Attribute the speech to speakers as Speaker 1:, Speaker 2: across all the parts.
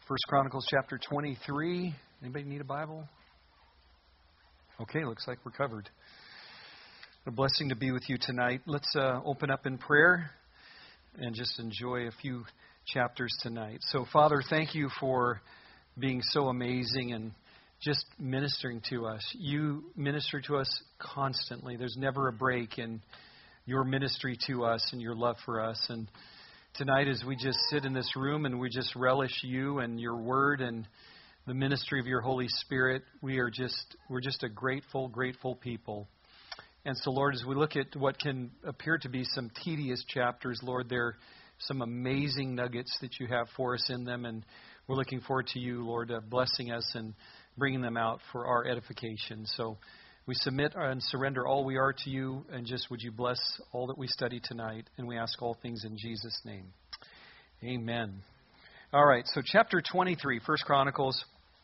Speaker 1: First Chronicles chapter 23. Anybody need a Bible? Okay, looks like we're covered. A blessing to be with you tonight. Let's open up in prayer and just enjoy a few chapters tonight. So, Father, thank you for being so amazing and just ministering to us. You minister to us constantly. There's never a break in your ministry to us and your love for us. And tonight, as we just sit in this room and we just relish you and your word and the ministry of your Holy Spirit, we're just a grateful people. And so, Lord, as we look at what can appear to be some tedious chapters, Lord, there are some amazing nuggets that you have for us in them, and we're looking forward to you, Lord, blessing us and bringing them out for our edification. So we submit and surrender all we are to you, and just would you bless all that we study tonight, and we ask all things in Jesus' name. Amen. All right, so chapter 23, First Chronicles.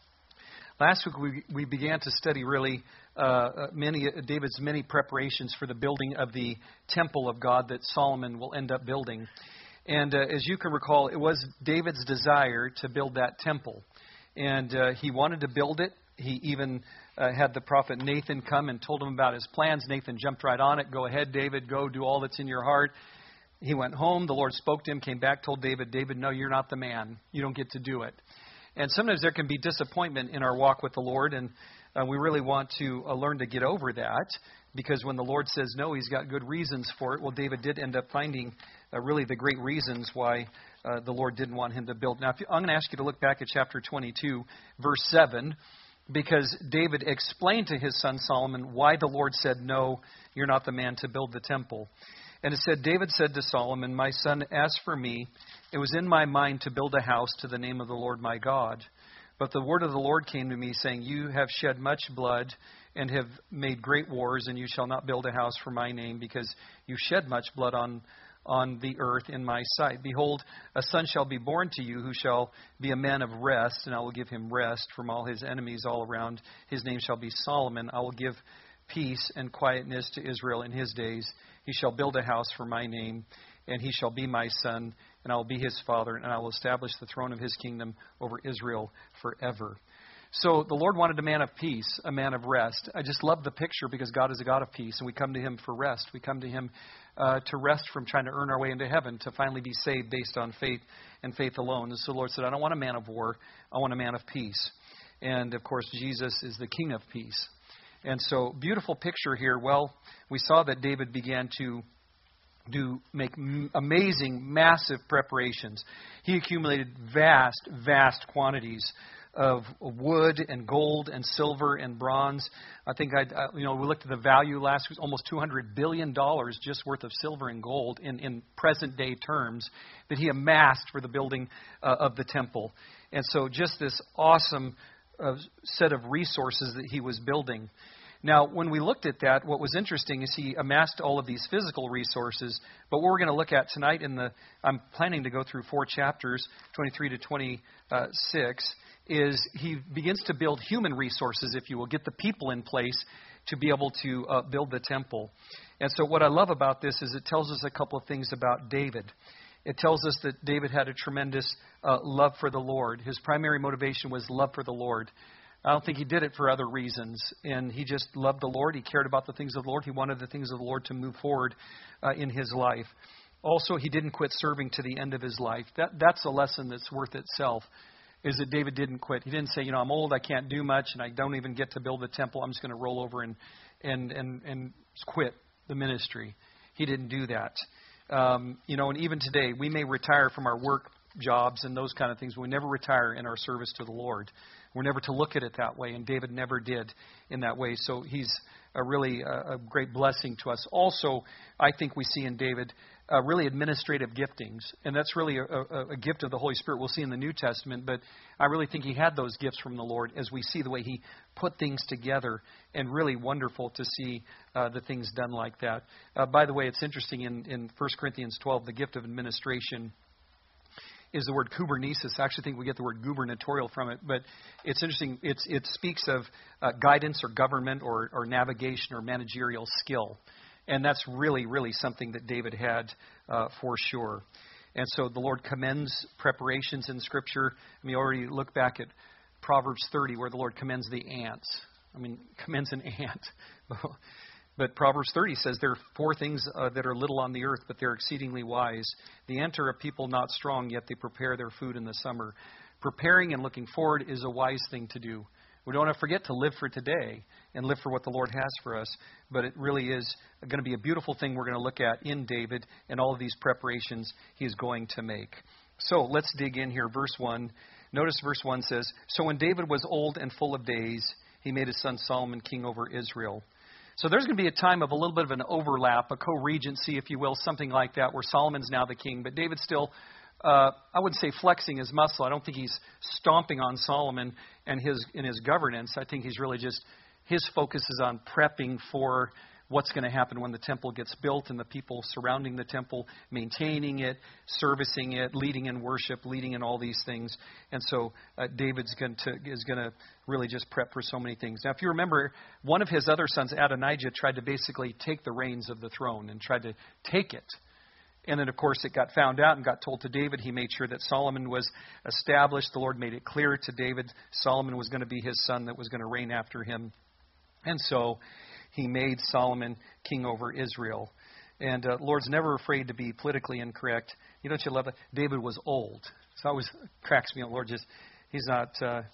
Speaker 1: Last week we began to study really David's many preparations for the building of the temple of God that Solomon will end up building. And as you can recall, it was David's desire to build that temple. And he wanted to build it. He even had the prophet Nathan come and told him about his plans. Nathan jumped right on it. Go ahead, David. Go do all that's in your heart. He went home. The Lord spoke to him, came back, told David, no, you're not the man. You don't get to do it. And sometimes there can be disappointment in our walk with the Lord, and we really want to learn to get over that, because when the Lord says no, He's got good reasons for it. Well, David did end up finding really the great reasons why the Lord didn't want him to build. Now, I'm going to ask you to look back at chapter 22, verse 7, because David explained to his son Solomon why the Lord said, no, you're not the man to build the temple. And it said, David said to Solomon, my son, as for me, it was in my mind to build a house to the name of the Lord my God. But the word of the Lord came to me, saying, you have shed much blood and have made great wars, and you shall not build a house for my name, because you shed much blood on the earth in my sight. Behold, a son shall be born to you, who shall be a man of rest, and I will give him rest from all his enemies all around. His name shall be Solomon. I will give peace and quietness to Israel in his days. He shall build a house for my name, and he shall be my son, and I will be his father, and I will establish the throne of his kingdom over Israel forever. So the Lord wanted a man of peace, a man of rest. I just love the picture, because God is a God of peace, and we come to Him for rest. We come to Him to rest from trying to earn our way into heaven, to finally be saved based on faith and faith alone. And so the Lord said, I don't want a man of war, I want a man of peace. And of course, Jesus is the King of peace. And so, beautiful picture here. Well, we saw that David began to make amazing, massive preparations. He accumulated vast quantities of wood and gold and silver and bronze. I think we looked at the value last week, almost $200 billion just worth of silver and gold in present day terms that he amassed for the building of the temple. And so just this awesome set of resources that he was building. Now, when we looked at that, what was interesting is he amassed all of these physical resources. But what we're going to look at tonight I'm planning to go through 4 chapters, 23 to 26, is he begins to build human resources, if you will, get the people in place to be able to build the temple. And so what I love about this is it tells us a couple of things about David. It tells us that David had a tremendous love for the Lord. His primary motivation was love for the Lord. I don't think he did it for other reasons. And he just loved the Lord. He cared about the things of the Lord. He wanted the things of the Lord to move forward in his life. Also, he didn't quit serving to the end of his life. That's a lesson that's worth itself, is that David didn't quit. He didn't say, I'm old, I can't do much, and I don't even get to build the temple. I'm just going to roll over and quit the ministry. He didn't do that. And even today, we may retire from our work jobs and those kind of things, but we never retire in our service to the Lord. We're never to look at it that way, and David never did in that way. So he's really a great blessing to us. Also, I think we see in David really administrative giftings, and that's really a gift of the Holy Spirit. We'll see in the New Testament, but I really think he had those gifts from the Lord as we see the way he put things together, and really wonderful to see the things done like that. By the way, it's interesting in 1 Corinthians 12, the gift of administration is the word kubernesis. I actually think we get the word gubernatorial from it, but it's interesting. It speaks of guidance or government or navigation or managerial skill. And that's really something that David had for sure. And so the Lord commends preparations in Scripture. I mean, already look back at Proverbs 30 where the Lord commends the ants. I mean, commends an ant. But Proverbs 30 says there are 4 things that are little on the earth, but they're exceedingly wise. The ant are a people not strong, yet they prepare their food in the summer. Preparing and looking forward is a wise thing to do. We don't have to forget to live for today and live for what the Lord has for us. But it really is going to be a beautiful thing we're going to look at in David and all of these preparations he's going to make. So let's dig in here. Verse 1. Notice verse 1 says, "So when David was old and full of days, he made his son Solomon king over Israel." So there's going to be a time of a little bit of an overlap, a co-regency, if you will, something like that, where Solomon's now the king. But David's still, I wouldn't say flexing his muscle. I don't think he's stomping on Solomon and in his governance. I think he's really just, his focus is on prepping for what's going to happen when the temple gets built and the people surrounding the temple, maintaining it, servicing it, leading in worship, leading in all these things. And so David's going to really just prep for so many things. Now, if you remember, one of his other sons, Adonijah, tried to basically take the reins of the throne and tried to take it. And then, of course, it got found out and got told to David. He made sure that Solomon was established. The Lord made it clear to David Solomon was going to be his son that was going to reign after him. And so he made Solomon king over Israel. And Lord's never afraid to be politically incorrect. Don't you love it? David was old. So it always cracks me up. Lord he's not,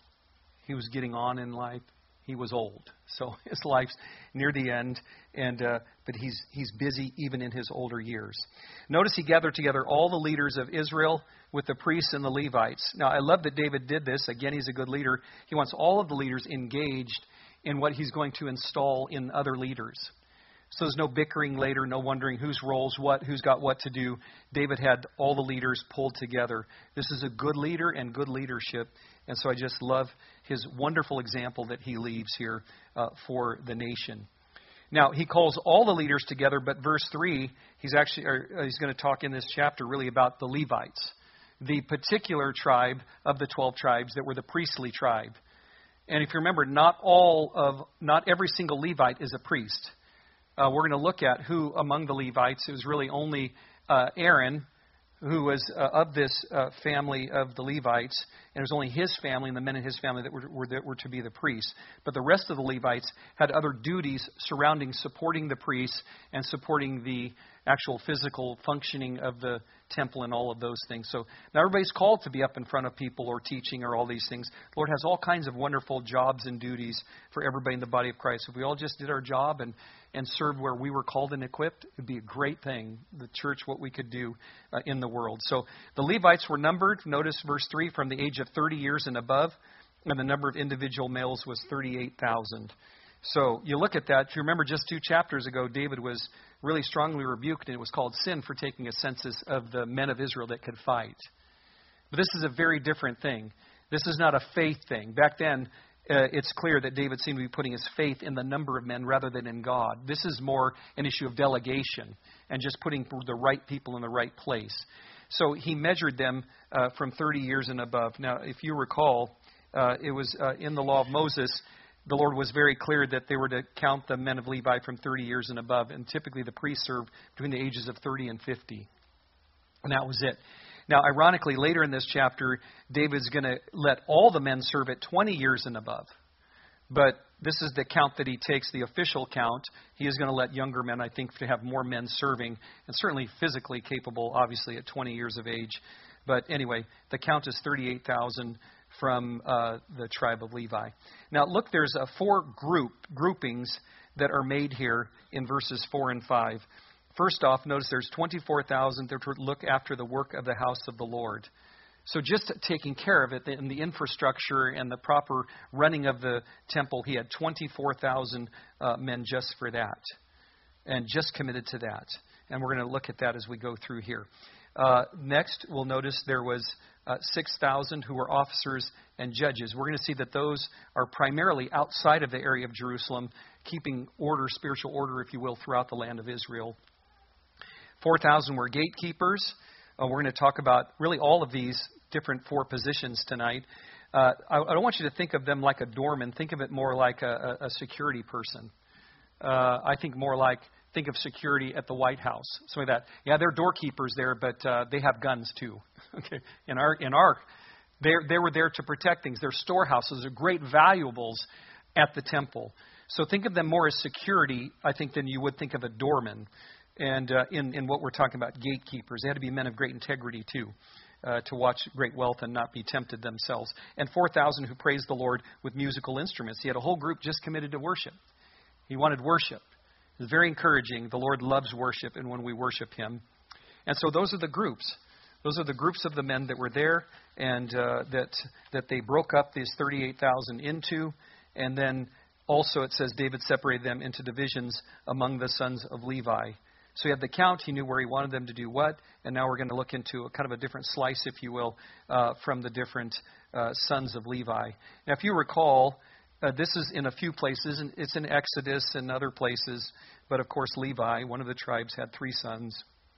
Speaker 1: he was getting on in life. He was old. So his life's near the end. But he's busy even in his older years. Notice he gathered together all the leaders of Israel with the priests and the Levites. Now, I love that David did this. Again, he's a good leader. He wants all of the leaders engaged in what he's going to install in other leaders. So there's no bickering later, no wondering whose roles what, who's got what to do. David had all the leaders pulled together. This is a good leader and good leadership. And so I just love his wonderful example that he leaves here for the nation. Now, he calls all the leaders together, but verse 3, he's going to talk in this chapter really about the Levites, the particular tribe of the 12 tribes that were the priestly tribe. And if you remember, not every single Levite is a priest. We're going to look at who among the Levites. It was really only Aaron who was of this family of the Levites, and it was only his family and the men in his family that were to be the priests. But the rest of the Levites had other duties surrounding supporting the priests and supporting the actual physical functioning of the temple and all of those things. So now everybody's called to be up in front of people or teaching or all these things. The Lord has all kinds of wonderful jobs and duties for everybody in the body of Christ. If we all just did our job and served where we were called and equipped, it would be a great thing, the church, what we could do in the world. So the Levites were numbered, notice verse 3, from the age of 30 years and above, and the number of individual males was 38,000. So you look at that. If you remember just 2 chapters ago, David was really strongly rebuked, and it was called sin for taking a census of the men of Israel that could fight. But this is a very different thing. This is not a faith thing. Back then, it's clear that David seemed to be putting his faith in the number of men rather than in God. This is more an issue of delegation and just putting the right people in the right place. So he measured them from 30 years and above. Now, if you recall, it was in the law of Moses, the Lord was very clear that they were to count the men of Levi from 30 years and above. And typically the priests served between the ages of 30 and 50. And that was it. Now, ironically, later in this chapter, David's going to let all the men serve at 20 years and above. But this is the count that he takes, the official count. He is going to let younger men, I think, to have more men serving, and certainly physically capable, obviously, at 20 years of age. But anyway, the count is 38,000 from the tribe of Levi. Now, look, there's 4 groupings that are made here in verses 4 and 5. First off, notice there's 24,000 that would look after the work of the house of the Lord. So just taking care of it in the infrastructure and the proper running of the temple, he had 24,000 men just for that and just committed to that. And we're going to look at that as we go through here. Next, we'll notice there was 6,000 who were officers and judges. We're going to see that those are primarily outside of the area of Jerusalem, keeping order, spiritual order, if you will, throughout the land of Israel. 4,000 were gatekeepers. We're going to talk about really all of these different 4 positions tonight. I don't want you to think of them like a doorman. Think of it more like a security person. I think more like think of security at the White House, something like that. Yeah, they're doorkeepers there, but they have guns too. Okay, they were there to protect things. They're storehouses, they're great valuables at the temple. So think of them more as security, I think, than you would think of a doorman. And in what we're talking about, gatekeepers, they had to be men of great integrity too, to watch great wealth and not be tempted themselves. And 4,000 who praised the Lord with musical instruments. He had a whole group just committed to worship. He wanted worship. It was very encouraging. The Lord loves worship, and when we worship Him. And so those are the groups. Those are the groups of the men that were there, and that they broke up these 38,000 into. And then also it says David separated them into divisions among the sons of Levi. So he had the count. He knew where he wanted them to do what. And now we're going to look into a kind of a different slice, if you will, from the different sons of Levi. Now, if you recall, this is in a few places, and it's in Exodus and other places. But, of course, Levi, one of the tribes, had 3 sons,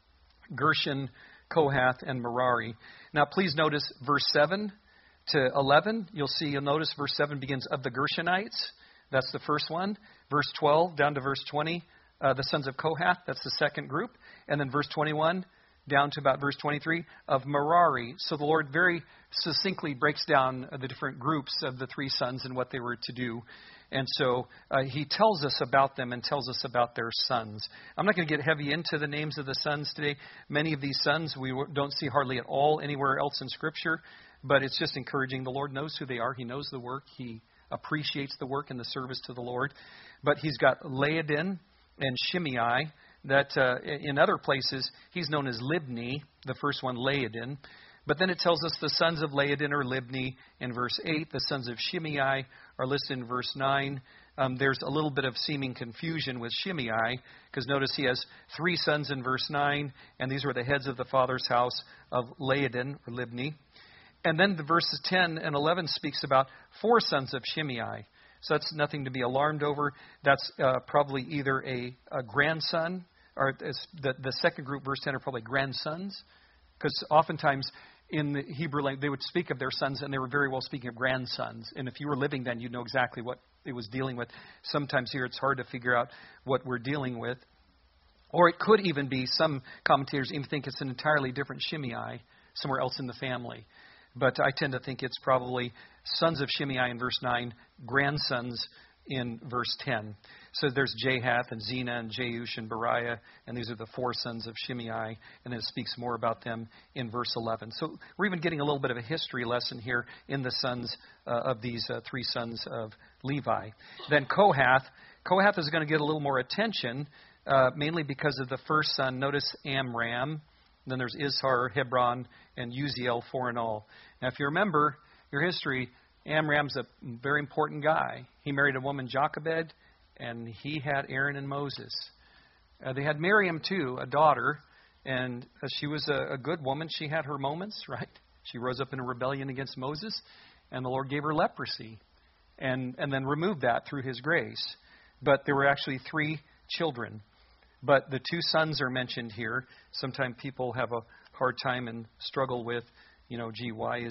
Speaker 1: Gershon, Kohath, and Merari. Now, please notice verse 7 to 11. You'll notice verse 7 begins of the Gershonites. That's the first one. Verse 12 down to verse 20, the sons of Kohath. That's the second group. And then verse 21 down to about verse 23 of Merari. So the Lord very succinctly breaks down the different groups of the 3 sons and what they were to do. And so he tells us about them and tells us about their sons. I'm not going to get heavy into the names of the sons today. Many of these sons we don't see hardly at all anywhere else in Scripture. But it's just encouraging. The Lord knows who they are. He knows the work. He appreciates the work and the service to the Lord. But he's got Laodin and Shimei. That in other places, he's known as Libni, the first one, Laodin. But then it tells us the sons of Laodin are Libni in verse 8. The sons of Shimei are listed in verse 9. There's a little bit of seeming confusion with Shimei, because notice he has 3 sons in verse 9, and these were the heads of the father's house of Laodin, or Libni. And then the verses 10 and 11 speaks about 4 sons of Shimei. So that's nothing to be alarmed over. That's probably either a grandson, or the second group, verse 10, are probably grandsons. Because oftentimes in the Hebrew language, they would speak of their sons, and they were very well speaking of grandsons. And if you were living then, you'd know exactly what it was dealing with. Sometimes here it's hard to figure out what we're dealing with. Or it could even be, some commentators even think it's an entirely different Shimei somewhere else in the family. But I tend to think it's probably sons of Shimei in verse 9, grandsons in verse 10. So there's Jahath and Zena and Jeush and Beriah, and these are the 4 sons of Shimei, and then it speaks more about them in verse 11. So we're even getting a little bit of a history lesson here in the sons of these 3 sons of Levi. Then Kohath. Kohath is going to get a little more attention, mainly because of the first son. Notice Amram. Then there's Izhar, Hebron, and Uziel, 4 in all. Now, if you remember your history, Amram's a very important guy. He married a woman, Jochebed, and he had Aaron and Moses. They had Miriam, too, a daughter, and she was a good woman. She had her moments, right? She rose up in a rebellion against Moses, and the Lord gave her leprosy, and then removed that through His grace. But there were actually 3 children. But the 2 sons are mentioned here. Sometimes people have a hard time and struggle with, why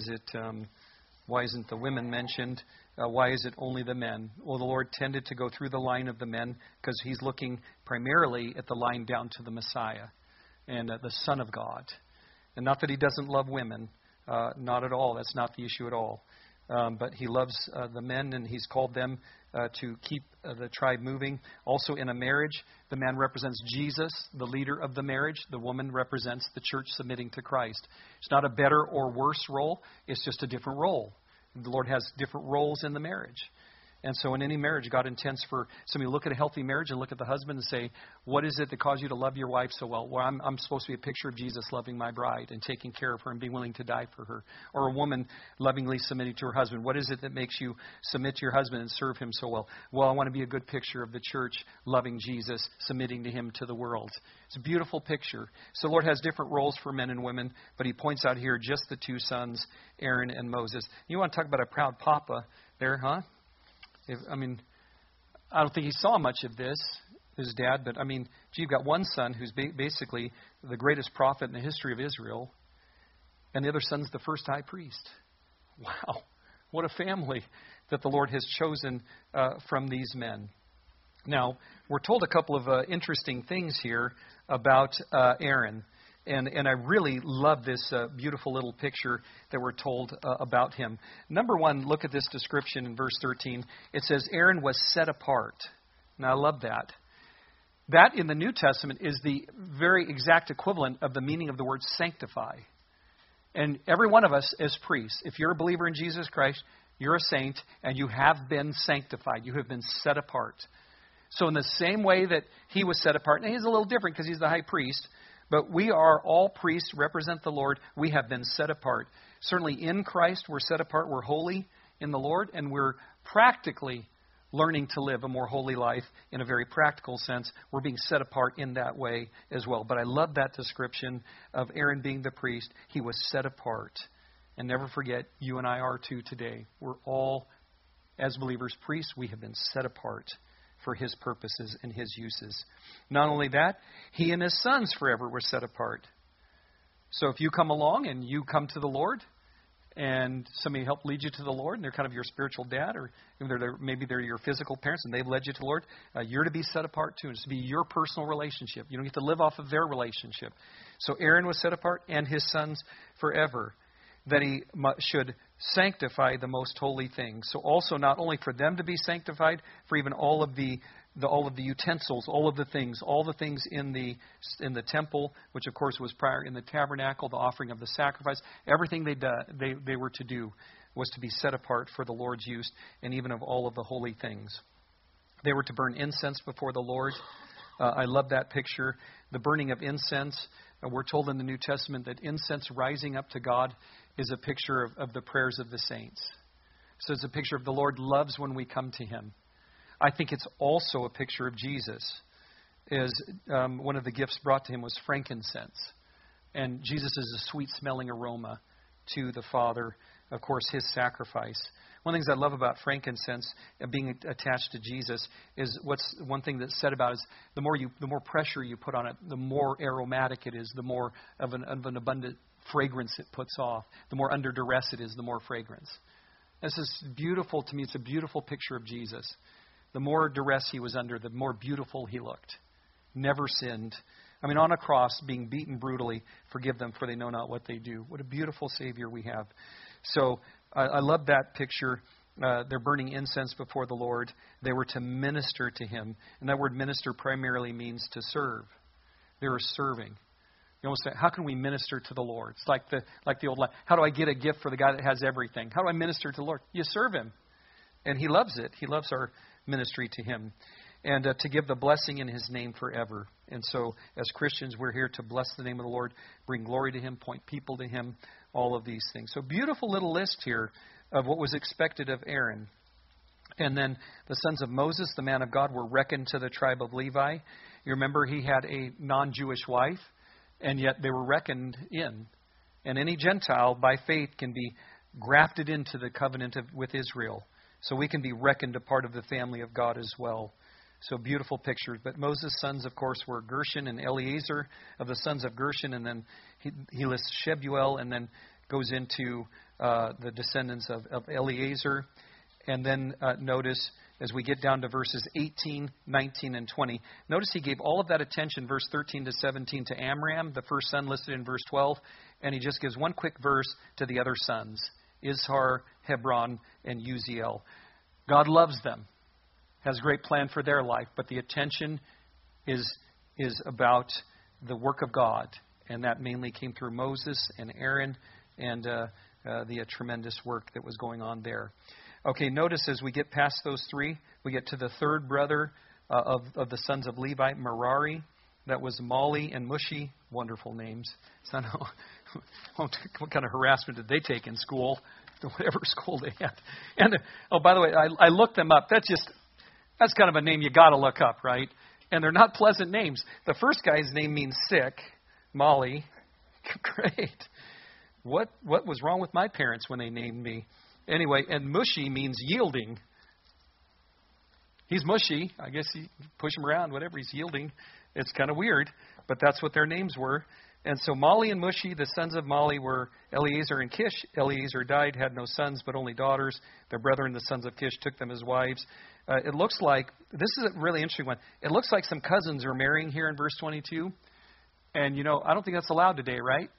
Speaker 1: isn't the women mentioned? Why is it only the men? Well, the Lord tended to go through the line of the men because He's looking primarily at the line down to the Messiah and the Son of God. And not that He doesn't love women. Not at all. That's not the issue at all. But He loves the men, and He's called them to keep the tribe moving. Also in a marriage, the man represents Jesus, the leader of the marriage. The woman represents the church submitting to Christ. It's not a better or worse role. It's just a different role. The Lord has different roles in the marriage. And so in any marriage, God intends for somebody to look at a healthy marriage and look at the husband and say, what is it that caused you to love your wife so well? Well, I'm supposed to be a picture of Jesus loving my bride and taking care of her and being willing to die for her. Or a woman lovingly submitting to her husband. What is it that makes you submit to your husband and serve him so well? Well, I want to be a good picture of the church loving Jesus, submitting to Him to the world. It's a beautiful picture. So the Lord has different roles for men and women, but He points out here just the 2 sons, Aaron and Moses. You want to talk about a proud papa there, huh? I don't think he saw much of this, his dad, but you've got one son who's basically the greatest prophet in the history of Israel, and the other son's the first high priest. Wow, what a family that the Lord has chosen from these men. Now, we're told a couple of interesting things here about Aaron. And I really love this beautiful little picture that we're told about him. Number one, look at this description in verse 13. It says, Aaron was set apart. Now, I love that. That in the New Testament is the very exact equivalent of the meaning of the word sanctify. And every one of us as priests, if you're a believer in Jesus Christ, you're a saint and you have been sanctified. You have been set apart. So in the same way that he was set apart, and he's a little different because he's the high priest, but we are all priests, represent the Lord. We have been set apart. Certainly in Christ, we're set apart. We're holy in the Lord, and we're practically learning to live a more holy life in a very practical sense. We're being set apart in that way as well. But I love that description of Aaron being the priest. He was set apart. And never forget, you and I are too today. We're all, as believers, priests. We have been set apart for his purposes and his uses. Not only that, he and his sons forever were set apart. So if you come along and you come to the Lord, and somebody helped lead you to the Lord, and they're kind of your spiritual dad, or maybe they're your physical parents, and they've led you to the Lord, you're to be set apart too. It's to be your personal relationship. You don't get to live off of their relationship. So Aaron was set apart, and his sons forever, that he should sanctify the most holy things. So also not only for them to be sanctified, for even all of the utensils, all of the things in the temple, which of course was prior in the tabernacle, the offering of the sacrifice, everything they were to do was to be set apart for the Lord's use, and even of all of the holy things. They were to burn incense before the Lord. I love that picture. The burning of incense. We're told in the New Testament that incense rising up to God is a picture of the prayers of the saints. So it's a picture of the Lord loves when we come to him. I think it's also a picture of Jesus, as one of the gifts brought to him was frankincense. And Jesus is a sweet-smelling aroma to the Father, of course, his sacrifice. One of the things I love about frankincense being attached to Jesus is one thing that's said about it is the more pressure you put on it, the more aromatic it is, the more of an abundant fragrance it puts off. The more under duress it is, the more fragrance. This is beautiful to me. It's a beautiful picture of Jesus. The more duress he was under, the more beautiful he looked. Never sinned. I mean, on a cross, being beaten brutally, forgive them for they know not what they do. What a beautiful Savior we have. So I love that picture. They're burning incense before the Lord. They were to minister to him. And that word minister primarily means to serve. They were serving. You almost say, how can we minister to the Lord? It's like the old line. How do I get a gift for the guy that has everything? How do I minister to the Lord? You serve him. And he loves it. He loves our ministry to him. And to give the blessing in his name forever. And so as Christians, we're here to bless the name of the Lord, bring glory to him, point people to him, all of these things. So beautiful little list here of what was expected of Aaron. And then the sons of Moses, the man of God, were reckoned to the tribe of Levi. You remember he had a non-Jewish wife, and yet they were reckoned in. And any Gentile, by faith, can be grafted into the covenant with Israel. So we can be reckoned a part of the family of God as well. So beautiful pictures. But Moses' sons, of course, were Gershon and Eleazar of the sons of Gershon. And then he lists Shebuel and then goes into the descendants of Eleazar. And then notice, as we get down to verses 18, 19, and 20, notice he gave all of that attention, verse 13 to 17, to Amram, the first son listed in verse 12. And he just gives one quick verse to the other sons, Izhar, Hebron, and Uziel. God loves them, has a great plan for their life, but the attention is about the work of God, and that mainly came through Moses and Aaron and the tremendous work that was going on there. Okay, notice as we get past those three, we get to the third brother of the sons of Levi, Merari. That was Mali and Mushi. Wonderful names. So I know what kind of harassment did they take in school, whatever school they had. And by the way, I looked them up. That's kind of a name you got to look up, right? And they're not pleasant names. The first guy's name means sick, Mali. Great. What was wrong with my parents when they named me? Anyway, and mushy means yielding. He's mushy. I guess you push him around, whatever. He's yielding. It's kind of weird, but that's what their names were. And so Mali and Mushi, the sons of Mali, were Eleazar and Kish. Eleazar died, had no sons, but only daughters. Their brethren, the sons of Kish, took them as wives. It looks like, this is a really interesting one. It looks like some cousins are marrying here in verse 22. And, I don't think that's allowed today, right?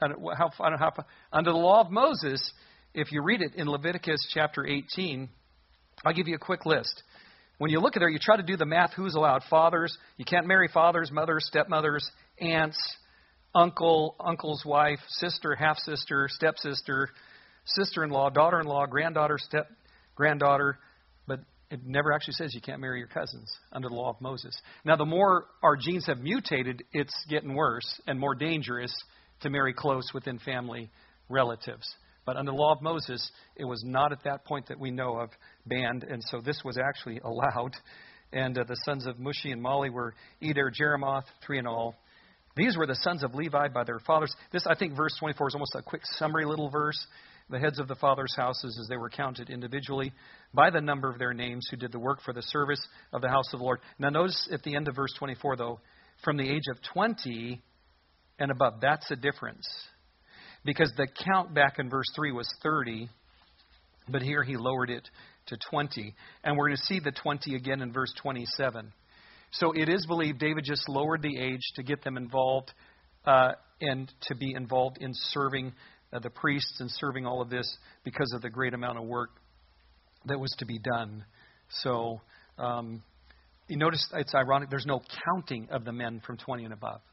Speaker 1: Under the law of Moses, if you read it in Leviticus chapter 18, I'll give you a quick list. When you look at there, you try to do the math, who's allowed? Fathers. You can't marry fathers, mothers, stepmothers, aunts, uncle, uncle's wife, sister, half-sister, stepsister, sister-in-law, daughter-in-law, granddaughter, step-granddaughter. But it never actually says you can't marry your cousins under the law of Moses. Now, the more our genes have mutated, it's getting worse and more dangerous to marry close within family relatives. But under the law of Moses, it was not at that point that we know of banned, and so this was actually allowed. And the sons of Mushi and Mali were Eder, Jeremoth, 3 in all. These were the sons of Levi by their fathers. This, I think, verse 24 is almost a quick summary little verse. The heads of the fathers' houses, as they were counted individually by the number of their names, who did the work for the service of the house of the Lord. Now notice at the end of verse 24, though, from the age of 20 and above. That's a difference. Because the count back in verse 3 was 30, but here he lowered it to 20. And we're going to see the 20 again in verse 27. So it is believed David just lowered the age to get them involved and to be involved in serving the priests and serving all of this because of the great amount of work that was to be done. So you notice it's ironic. There's no counting of the men from 20 and above.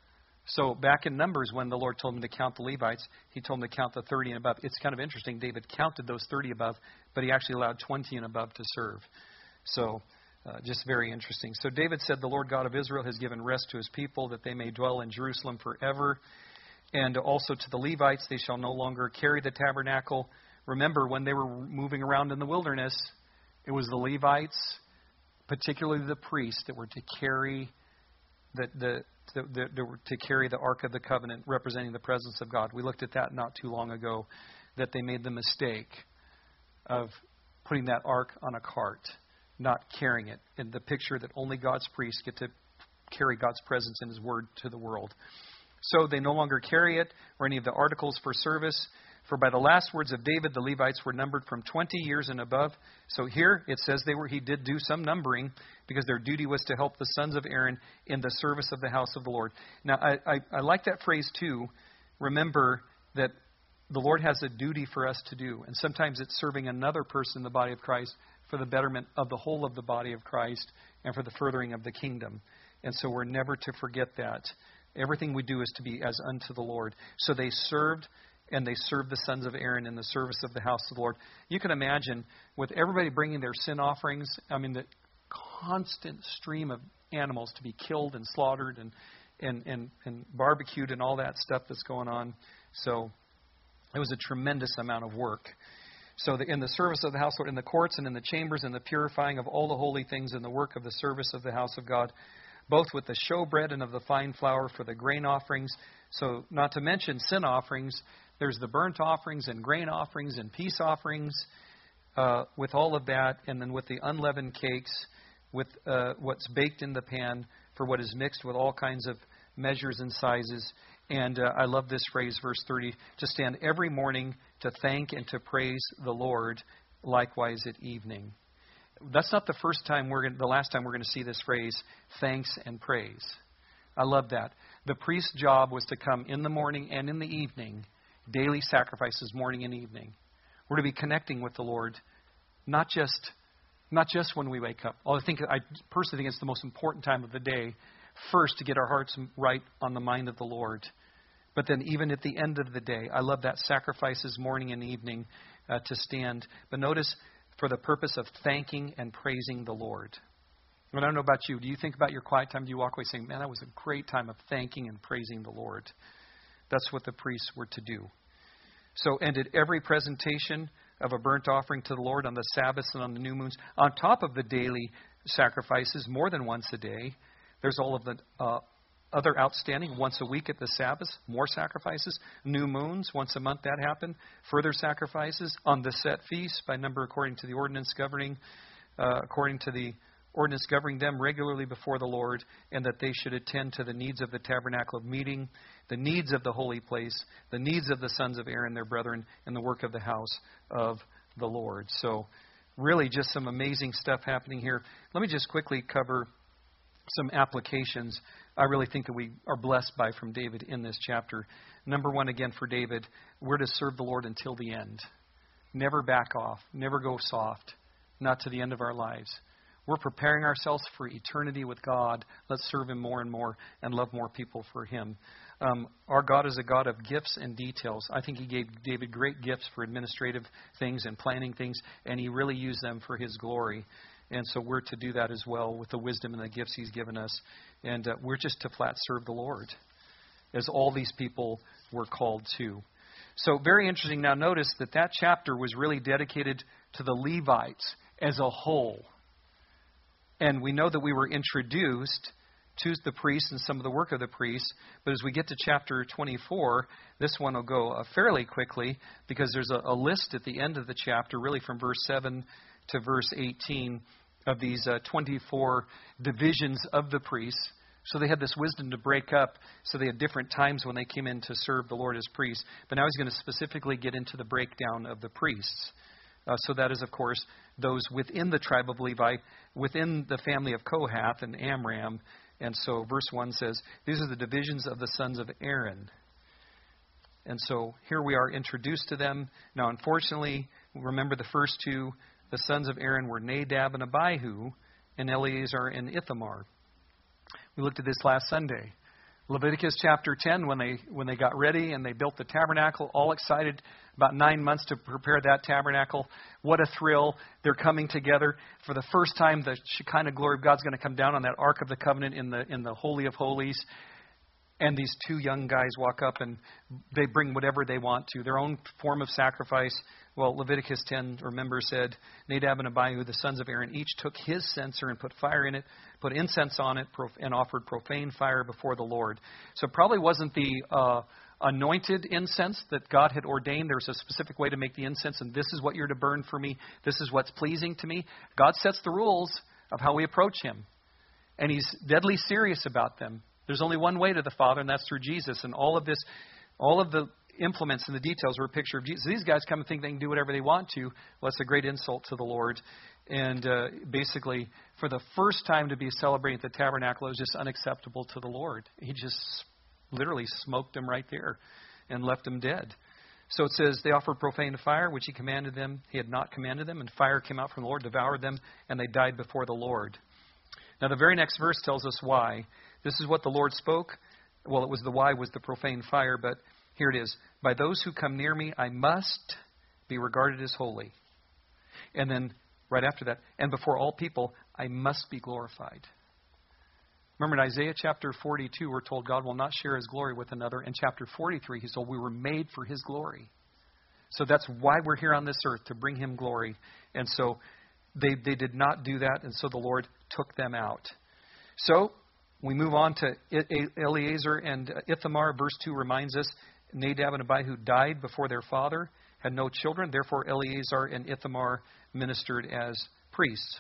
Speaker 1: So back in Numbers, when the Lord told him to count the Levites, he told him to count the 30 and above. It's kind of interesting. David counted those 30 above, but he actually allowed 20 and above to serve. So just very interesting. So David said, the Lord God of Israel has given rest to his people, that they may dwell in Jerusalem forever. And also to the Levites, they shall no longer carry the tabernacle. Remember, when they were moving around in the wilderness, it was the Levites, particularly the priests, that were to carry to carry the Ark of the Covenant, representing the presence of God. We looked at that not too long ago, that they made the mistake of putting that Ark on a cart, not carrying it, in the picture that only God's priests get to carry God's presence and His Word to the world. So they no longer carry it or any of the articles for service. For by the last words of David, the Levites were numbered from 20 years and above. So here it says he did do some numbering because their duty was to help the sons of Aaron in the service of the house of the Lord. Now, I like that phrase too. Remember that the Lord has a duty for us to do. And sometimes it's serving another person in the body of Christ for the betterment of the whole of the body of Christ and for the furthering of the kingdom. And so we're never to forget that. Everything we do is to be as unto the Lord. So they served, and they served the sons of Aaron in the service of the house of the Lord. You can imagine, with everybody bringing their sin offerings, the constant stream of animals to be killed and slaughtered and barbecued and all that stuff that's going on. So it was a tremendous amount of work. So in the service of the house, in the courts and in the chambers, and the purifying of all the holy things, and the work of the service of the house of God, both with the showbread and of the fine flour for the grain offerings. So not to mention sin offerings, there's the burnt offerings and grain offerings and peace offerings with all of that, and then with the unleavened cakes, with what's baked in the pan for what is mixed with all kinds of measures and sizes. And I love this phrase, verse 30, to stand every morning to thank and to praise the Lord, likewise at evening. That's not the last time we're going to see this phrase, thanks and praise. I love that. The priest's job was to come in the morning and in the evening, daily sacrifices, morning and evening. We're to be connecting with the Lord, not just when we wake up. I personally think it's the most important time of the day, first to get our hearts right on the mind of the Lord. But then even at the end of the day, I love that, sacrifices morning and evening to stand. But notice, for the purpose of thanking and praising the Lord. I don't know about you. Do you think about your quiet time? Do you walk away saying, man, that was a great time of thanking and praising the Lord? That's what the priests were to do. So ended every presentation of a burnt offering to the Lord on the Sabbaths and on the new moons. On top of the daily sacrifices, more than once a day, there's all of the other outstanding, once a week at the Sabbaths, more sacrifices. New moons, once a month that happened. Further sacrifices on the set feasts by number according to the ordinance governing, according to the ordinance governing them regularly before the Lord, and that they should attend to the needs of the tabernacle of meeting, the needs of the holy place, the needs of the sons of Aaron, their brethren, and the work of the house of the Lord. So really just some amazing stuff happening here. Let me just quickly cover some applications I really think that we are blessed by from David in this chapter. Number one, again, for David, we're to serve the Lord until the end. Never back off. Never go soft. Not to the end of our lives. We're preparing ourselves for eternity with God. Let's serve Him more and more and love more people for Him. Our God is a God of gifts and details. I think He gave David great gifts for administrative things and planning things, and He really used them for His glory. And so we're to do that as well with the wisdom and the gifts He's given us. And we're just to flat serve the Lord, as all these people were called to. So very interesting. Now notice that chapter was really dedicated to the Levites as a whole. And we know that we were introduced to the priests and some of the work of the priests. But as we get to chapter 24, this one will go fairly quickly, because there's a list at the end of the chapter, really from verse 7 to verse 18, of these 24 divisions of the priests. So they had this wisdom to break up, so they had different times when they came in to serve the Lord as priests. But now he's going to specifically get into the breakdown of the priests. So that is, of course, those within the tribe of Levi, within the family of Kohath and Amram. And so verse 1 says, these are the divisions of the sons of Aaron. And so here we are introduced to them. Now, unfortunately, remember the first two, the sons of Aaron were Nadab and Abihu, and Eleazar and Ithamar. We looked at this last Sunday. Leviticus chapter 10, when they got ready and they built the tabernacle, all excited, about 9 months to prepare that tabernacle. What a thrill. They're coming together. For the first time, the Shekinah glory of God's going to come down on that Ark of the Covenant in the Holy of Holies. And these two young guys walk up and they bring whatever they want to, their own form of sacrifice. Well, Leviticus 10, remember, said, Nadab and Abihu, the sons of Aaron, each took his censer and put fire in it, put incense on it, and offered profane fire before the Lord. So it probably wasn't the anointed incense that God had ordained. There's a specific way to make the incense, and this is what you're to burn for me. This is what's pleasing to me. God sets the rules of how we approach Him, and He's deadly serious about them. There's only one way to the Father, and that's through Jesus. And all of the implements and the details were a picture of Jesus. These guys come and think they can do whatever they want to. Well, that's a great insult to the Lord. And basically, for the first time to be celebrating at the tabernacle, it was just unacceptable to the Lord. He just literally smoked them right there and left them dead. So it says, they offered profane fire, which He commanded them. He had not commanded them, and fire came out from the Lord, devoured them, and they died before the Lord. Now, the very next verse tells us why. This is what the Lord spoke. Well, it was the why was the profane fire, but here it is. By those who come near me, I must be regarded as holy. And then right after that, and before all people, I must be glorified. Remember in Isaiah chapter 42, we're told God will not share His glory with another. In chapter 43, He's told we were made for His glory. So that's why we're here on this earth, to bring Him glory. And so they did not do that, and so the Lord took them out. So we move on to Eleazar and Ithamar. Verse 2 reminds us, Nadab and Abihu died before their father, had no children. Therefore, Eleazar and Ithamar ministered as priests.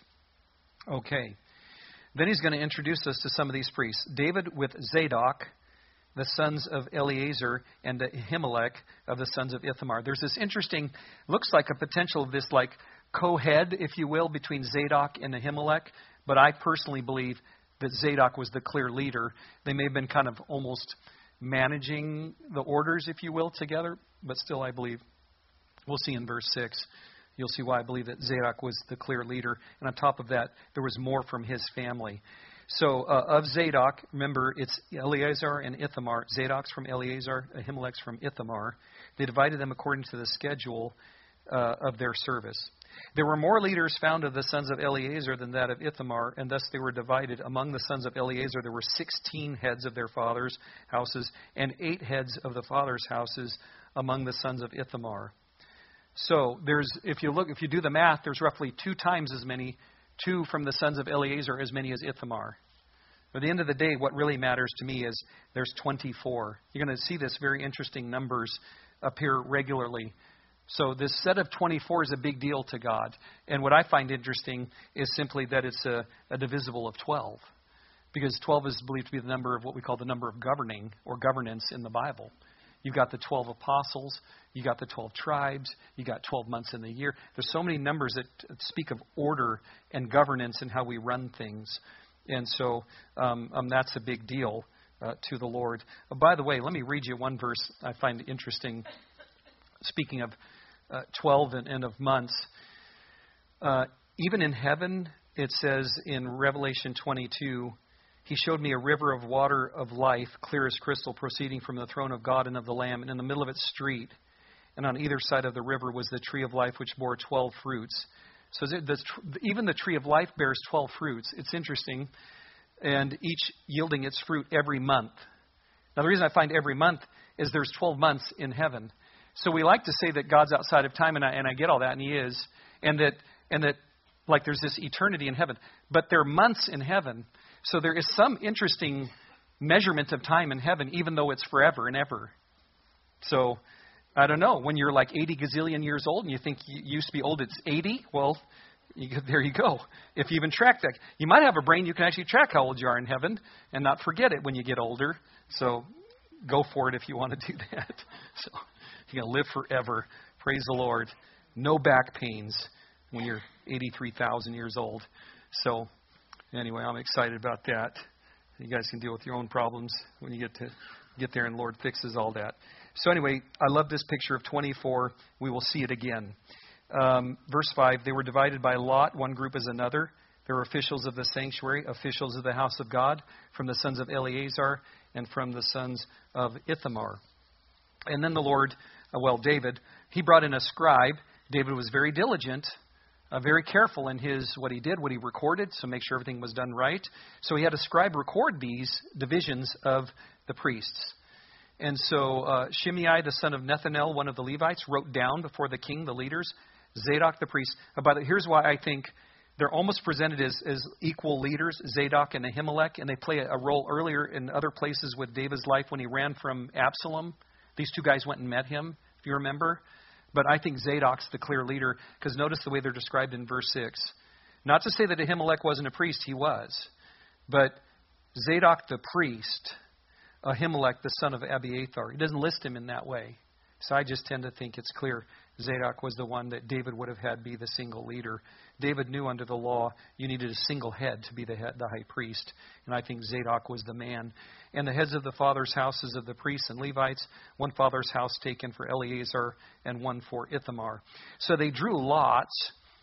Speaker 1: Okay. Then he's going to introduce us to some of these priests. David with Zadok, the sons of Eleazar, and Ahimelech of the sons of Ithamar. There's this interesting, looks like a potential of this like co-head, if you will, between Zadok and Ahimelech. But I personally believe that Zadok was the clear leader. They may have been kind of almost managing the orders, if you will, together. But still, I believe, we'll see in verse 6, you'll see why I believe that Zadok was the clear leader. And on top of that, there was more from his family. So of Zadok, remember, it's Eleazar and Ithamar. Zadok's from Eleazar, Ahimelech's from Ithamar. They divided them according to the schedule of their service. There were more leaders found of the sons of Eleazar than that of Ithamar, and thus they were divided. Among the sons of Eleazar, there were 16 heads of their fathers' houses, and 8 heads of the fathers' houses among the sons of Ithamar. So if you do the math, there's roughly 2 times as many, 2 from the sons of Eleazar as many as Ithamar. But at the end of the day, what really matters to me is there's 24. You're going to see this very interesting numbers appear regularly. So this set of 24 is a big deal to God. And what I find interesting is simply that it's a divisible of 12. Because 12 is believed to be the number of what we call the number of governing or governance in the Bible. You've got the 12 apostles. You got the 12 tribes. You got 12 months in the year. There's so many numbers that speak of order and governance and how we run things. And so that's a big deal to the Lord. By the way, let me read you one verse I find interesting. Speaking of 12 and of months, even in heaven, it says in Revelation 22, he showed me a river of water of life, clear as crystal, proceeding from the throne of God and of the Lamb, and in the middle of its street, and on either side of the river was the tree of life, which bore 12 fruits. So even the tree of life bears 12 fruits. It's interesting, and each yielding its fruit every month. Now, the reason I find every month is there's 12 months in heaven. So we like to say that God's outside of time, and I get all that, and He is, and that like there's this eternity in heaven. But there are months in heaven. So there is some interesting measurement of time in heaven, even though it's forever and ever. So, I don't know, when you're like 80 gazillion years old and you think you used to be old, it's 80, well, there you go. If you even track that. You might have a brain you can actually track how old you are in heaven and not forget it when you get older. So, go for it if you want to do that. So, you're going to live forever. Praise the Lord. No back pains when you're 83,000 years old. So, anyway, I'm excited about that. You guys can deal with your own problems when you get there and the Lord fixes all that. So anyway, I love this picture of 24. We will see it again. Verse 5, they were divided by lot, one group as another. There were officials of the sanctuary, officials of the house of God, from the sons of Eleazar and from the sons of Ithamar. And then the Lord, David, he brought in a scribe. David was very diligent. Very careful in what he did, what he recorded, so make sure everything was done right. So he had a scribe record these divisions of the priests. And so Shimei, the son of Nethanel, one of the Levites, wrote down before the king, the leaders, Zadok the priest. Here's why I think they're almost presented as equal leaders, Zadok and Ahimelech, and they play a role earlier in other places with David's life when he ran from Absalom. These two guys went and met him, if you remember. But I think Zadok's the clear leader, because notice the way they're described in verse 6. Not to say that Ahimelech wasn't a priest, he was. But Zadok the priest, Ahimelech the son of Abiathar, he doesn't list him in that way. So I just tend to think it's clear Zadok was the one that David would have had be the single leader. David knew under the law you needed a single head to be the high priest. And I think Zadok was the man. And the heads of the fathers' houses of the priests and Levites, one father's house taken for Eleazar and one for Ithamar. So they drew lots.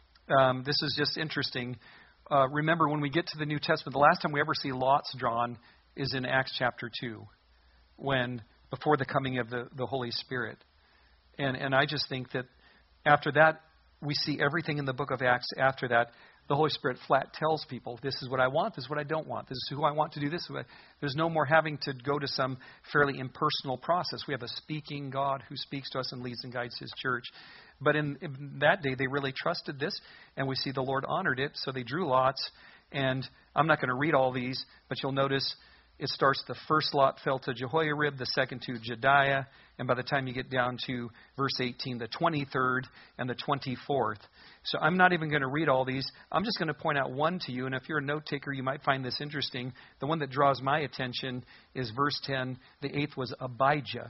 Speaker 1: This is just interesting. Remember, when we get to the New Testament, the last time we ever see lots drawn is in Acts chapter 2, before the coming of the Holy Spirit. And I just think that after that, we see everything in the book of Acts after that. The Holy Spirit flat tells people, this is what I want, this is what I don't want, this is who I want to do this. There's no more having to go to some fairly impersonal process. We have a speaking God who speaks to us and leads and guides His church. But in that day, they really trusted this, and we see the Lord honored it, so they drew lots. And I'm not going to read all these, but you'll notice it starts, the first lot fell to Jehoiarib, the second to Jediah, and by the time you get down to verse 18, the 23rd and the 24th. So I'm not even going to read all these. I'm just going to point out one to you, and if you're a note taker, you might find this interesting. The one that draws my attention is verse 10. The 8th was Abijah.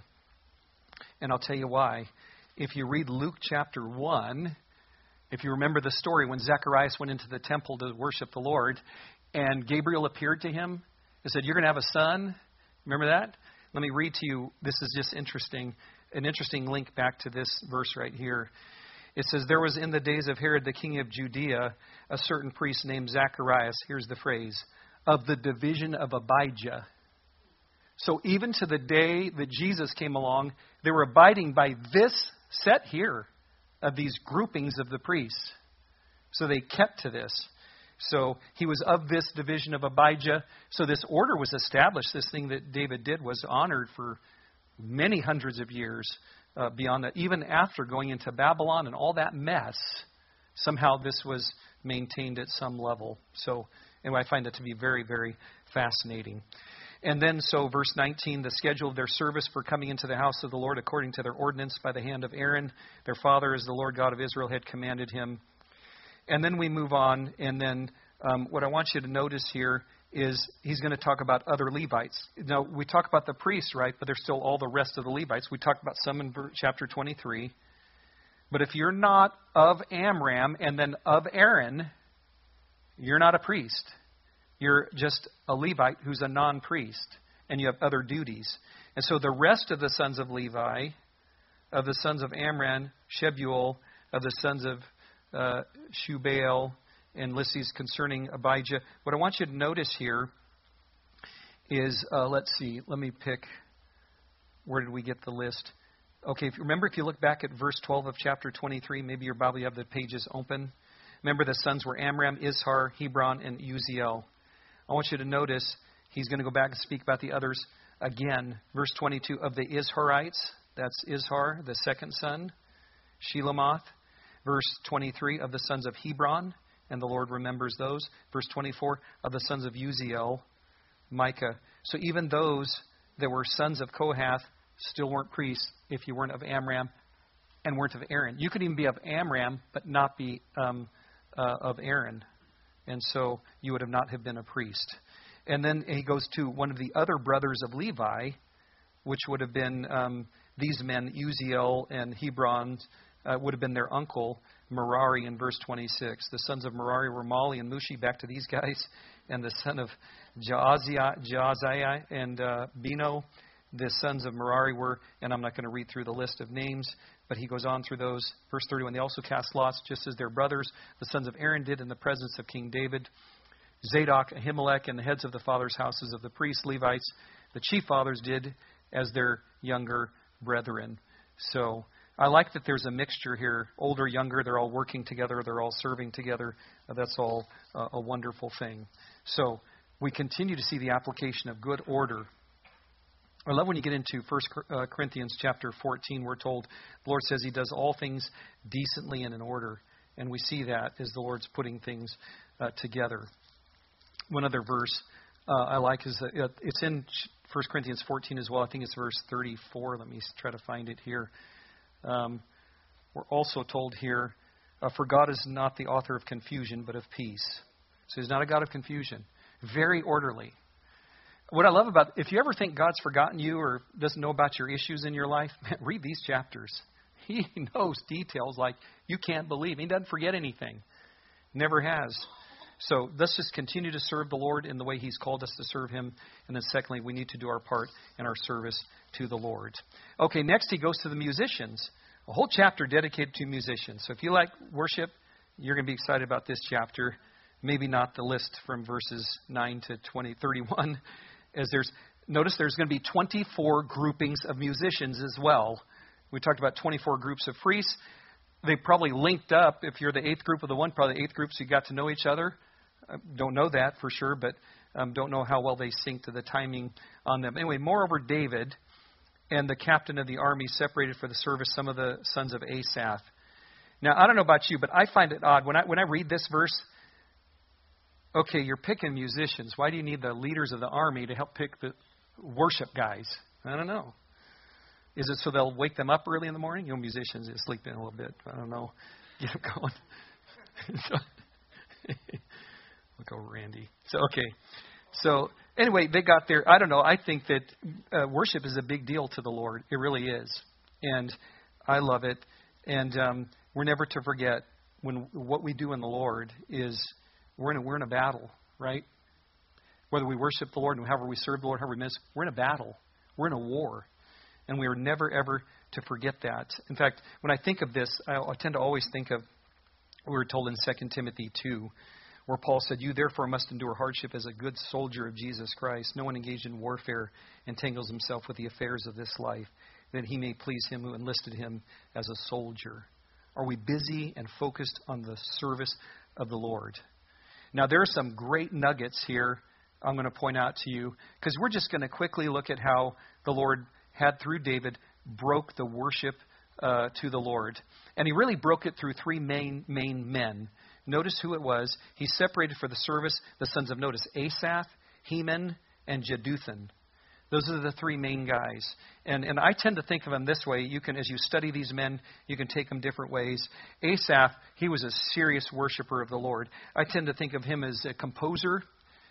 Speaker 1: And I'll tell you why. If you read Luke chapter 1, if you remember the story when Zacharias went into the temple to worship the Lord, and Gabriel appeared to him and said, you're going to have a son. Remember that? Let me read to you. This is just interesting. An interesting link back to this verse right here. It says, there was in the days of Herod the king of Judea a certain priest named Zacharias. Here's the phrase. Of the division of Abijah. So even to the day that Jesus came along, they were abiding by this set here of these groupings of the priests. So they kept to this. So he was of this division of Abijah. So this order was established. This thing that David did was honored for many hundreds of years beyond that. Even after going into Babylon and all that mess, somehow this was maintained at some level. So anyway, I find it to be very, very fascinating. And then, so verse 19, the schedule of their service for coming into the house of the Lord according to their ordinance by the hand of Aaron, their father, as the Lord God of Israel had commanded him. And then we move on, and then what I want you to notice here is he's going to talk about other Levites. Now, we talk about the priests, right, but there's still all the rest of the Levites. We talked about some in chapter 23. But if you're not of Amram and then of Aaron, you're not a priest. You're just a Levite who's a non-priest, and you have other duties. And so the rest of the sons of Levi, of the sons of Amram, Shebuel, of the sons of Shubael, and Lisses concerning Abijah. What I want you to notice here is, let's see, let me pick, where did we get the list? Okay, if you look back at verse 12 of chapter 23, maybe your Bible, you have the pages open. Remember the sons were Amram, Izhar, Hebron, and Uziel. I want you to notice he's going to go back and speak about the others again. Verse 22, of the Izharites, that's Izhar, the second son, Shelomoth. Verse 23, of the sons of Hebron, and the Lord remembers those. Verse 24, of the sons of Uziel, Micah. So even those that were sons of Kohath still weren't priests if you weren't of Amram and weren't of Aaron. You could even be of Amram but not be of Aaron. And so you would have not have been a priest. And then he goes to one of the other brothers of Levi, which would have been these men, Uziel and Hebron, would have been their uncle, Merari, in verse 26. The sons of Merari were Mali and Mushi, back to these guys. And the son of Jaaziah and Beno. The sons of Merari were, and I'm not going to read through the list of names, but he goes on through those. Verse 31, they also cast lots, just as their brothers, the sons of Aaron, did in the presence of King David. Zadok, Ahimelech, and the heads of the fathers' houses of the priests, Levites, the chief fathers, did as their younger brethren. So I like that there's a mixture here. Older, younger, they're all working together. They're all serving together. That's all a wonderful thing. So we continue to see the application of good order. I love when you get into 1 Corinthians chapter 14. We're told the Lord says he does all things decently and in order. And we see that as the Lord's putting things together. One other verse I like is that it's in 1 Corinthians 14 as well. I think it's verse 34. Let me try to find it here. We're also told here, for God is not the author of confusion, but of peace. So he's not a God of confusion. Very orderly. What I love about, if you ever think God's forgotten you or doesn't know about your issues in your life, man, read these chapters. He knows details like you can't believe. He doesn't forget anything. Never has. So let's just continue to serve the Lord in the way he's called us to serve him. And then secondly, we need to do our part in our service to the Lord. Okay, next he goes to the musicians. A whole chapter dedicated to musicians. So if you like worship, you're going to be excited about this chapter. Maybe not the list from verses 9 to 31. Notice there's going to be 24 groupings of musicians as well. We talked about 24 groups of priests. They probably linked up. If you're the eighth group of the one, probably the eighth group, so you got to know each other. Don't know that for sure, but don't know how well they sync to the timing on them. Anyway, moreover, David and the captain of the army separated for the service some of the sons of Asaph. Now, I don't know about you, but I find it odd. When I read this verse, okay, you're picking musicians. Why do you need the leaders of the army to help pick the worship guys? I don't know. Is it so they'll wake them up early in the morning? You know, musicians sleep in a little bit. I don't know. Get them going. Look over Randy. So anyway, they got there. I don't know. I think that worship is a big deal to the Lord. It really is. And I love it. And we're never to forget what we do in the Lord is we're in a battle, right? Whether we worship the Lord and however we serve the Lord, however we miss, we're in a battle. We're in a war. And we are never, ever to forget that. In fact, when I think of this, I tend to always think of what we were told in 2 Timothy 2, where Paul said, you therefore must endure hardship as a good soldier of Jesus Christ. No one engaged in warfare entangles himself with the affairs of this life, that he may please him who enlisted him as a soldier. Are we busy and focused on the service of the Lord? Now, there are some great nuggets here I'm going to point out to you, because we're just going to quickly look at how the Lord had, through David, broke the worship to the Lord. And he really broke it through three main men. Notice who it was. He separated for the service the sons of, notice, Asaph, Heman, and Jeduthun. Those are the three main guys. And I tend to think of them this way. You can, as you study these men, you can take them different ways. Asaph, he was a serious worshiper of the Lord. I tend to think of him as a composer.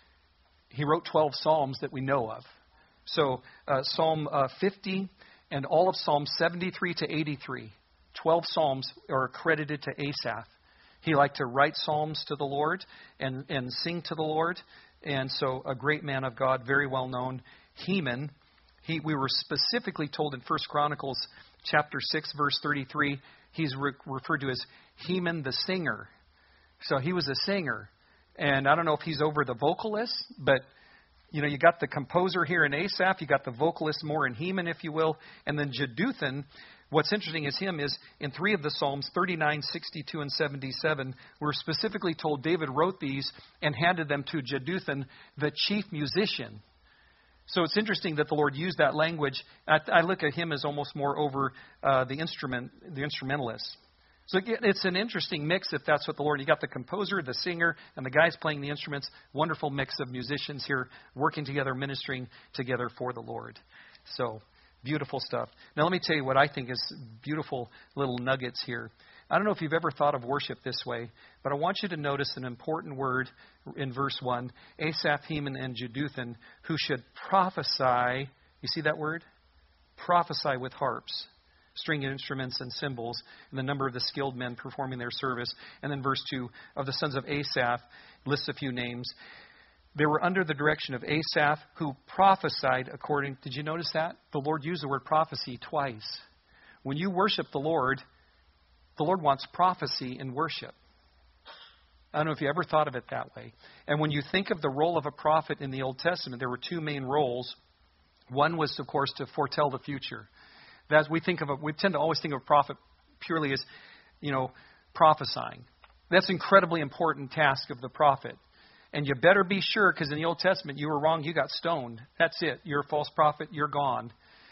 Speaker 1: He wrote 12 Psalms that we know of. So Psalm 50 and all of Psalms 73 to 83, 12 Psalms are accredited to Asaph. He liked to write psalms to the Lord and sing to the Lord. And so a great man of God, very well known. Heman, we were specifically told in 1 Chronicles chapter 6, verse 33, he's referred to as Heman the singer. So he was a singer. And I don't know if he's over the vocalist, but you know, you got the composer here in Asaph, you got the vocalist more in Heman, if you will. And then Jeduthun, what's interesting is in three of the Psalms, 39, 62, and 77, we're specifically told David wrote these and handed them to Jeduthun, the chief musician. So it's interesting that the Lord used that language. I look at him as almost more over the instrumentalist. So it's an interesting mix if that's what the Lord... You got the composer, the singer, and the guys playing the instruments. Wonderful mix of musicians here working together, ministering together for the Lord. So beautiful stuff. Now let me tell you what I think is beautiful little nuggets here. I don't know if you've ever thought of worship this way, but I want you to notice an important word in verse 1. Asaph, Heman, and Jeduthun, who should prophesy. You see that word? Prophesy with harps, string instruments, and cymbals, and the number of the skilled men performing their service. And then verse 2, of the sons of Asaph, lists a few names. They were under the direction of Asaph, who prophesied according... Did you notice that? The Lord used the word prophecy twice. When you worship the Lord wants prophecy in worship. I don't know if you ever thought of it that way. And when you think of the role of a prophet in the Old Testament, there were two main roles. One was, of course, to foretell the future. We tend to always think of a prophet purely as, prophesying. That's an incredibly important task of the prophet. And you better be sure, because in the Old Testament, you were wrong, you got stoned. That's it. You're a false prophet, you're gone.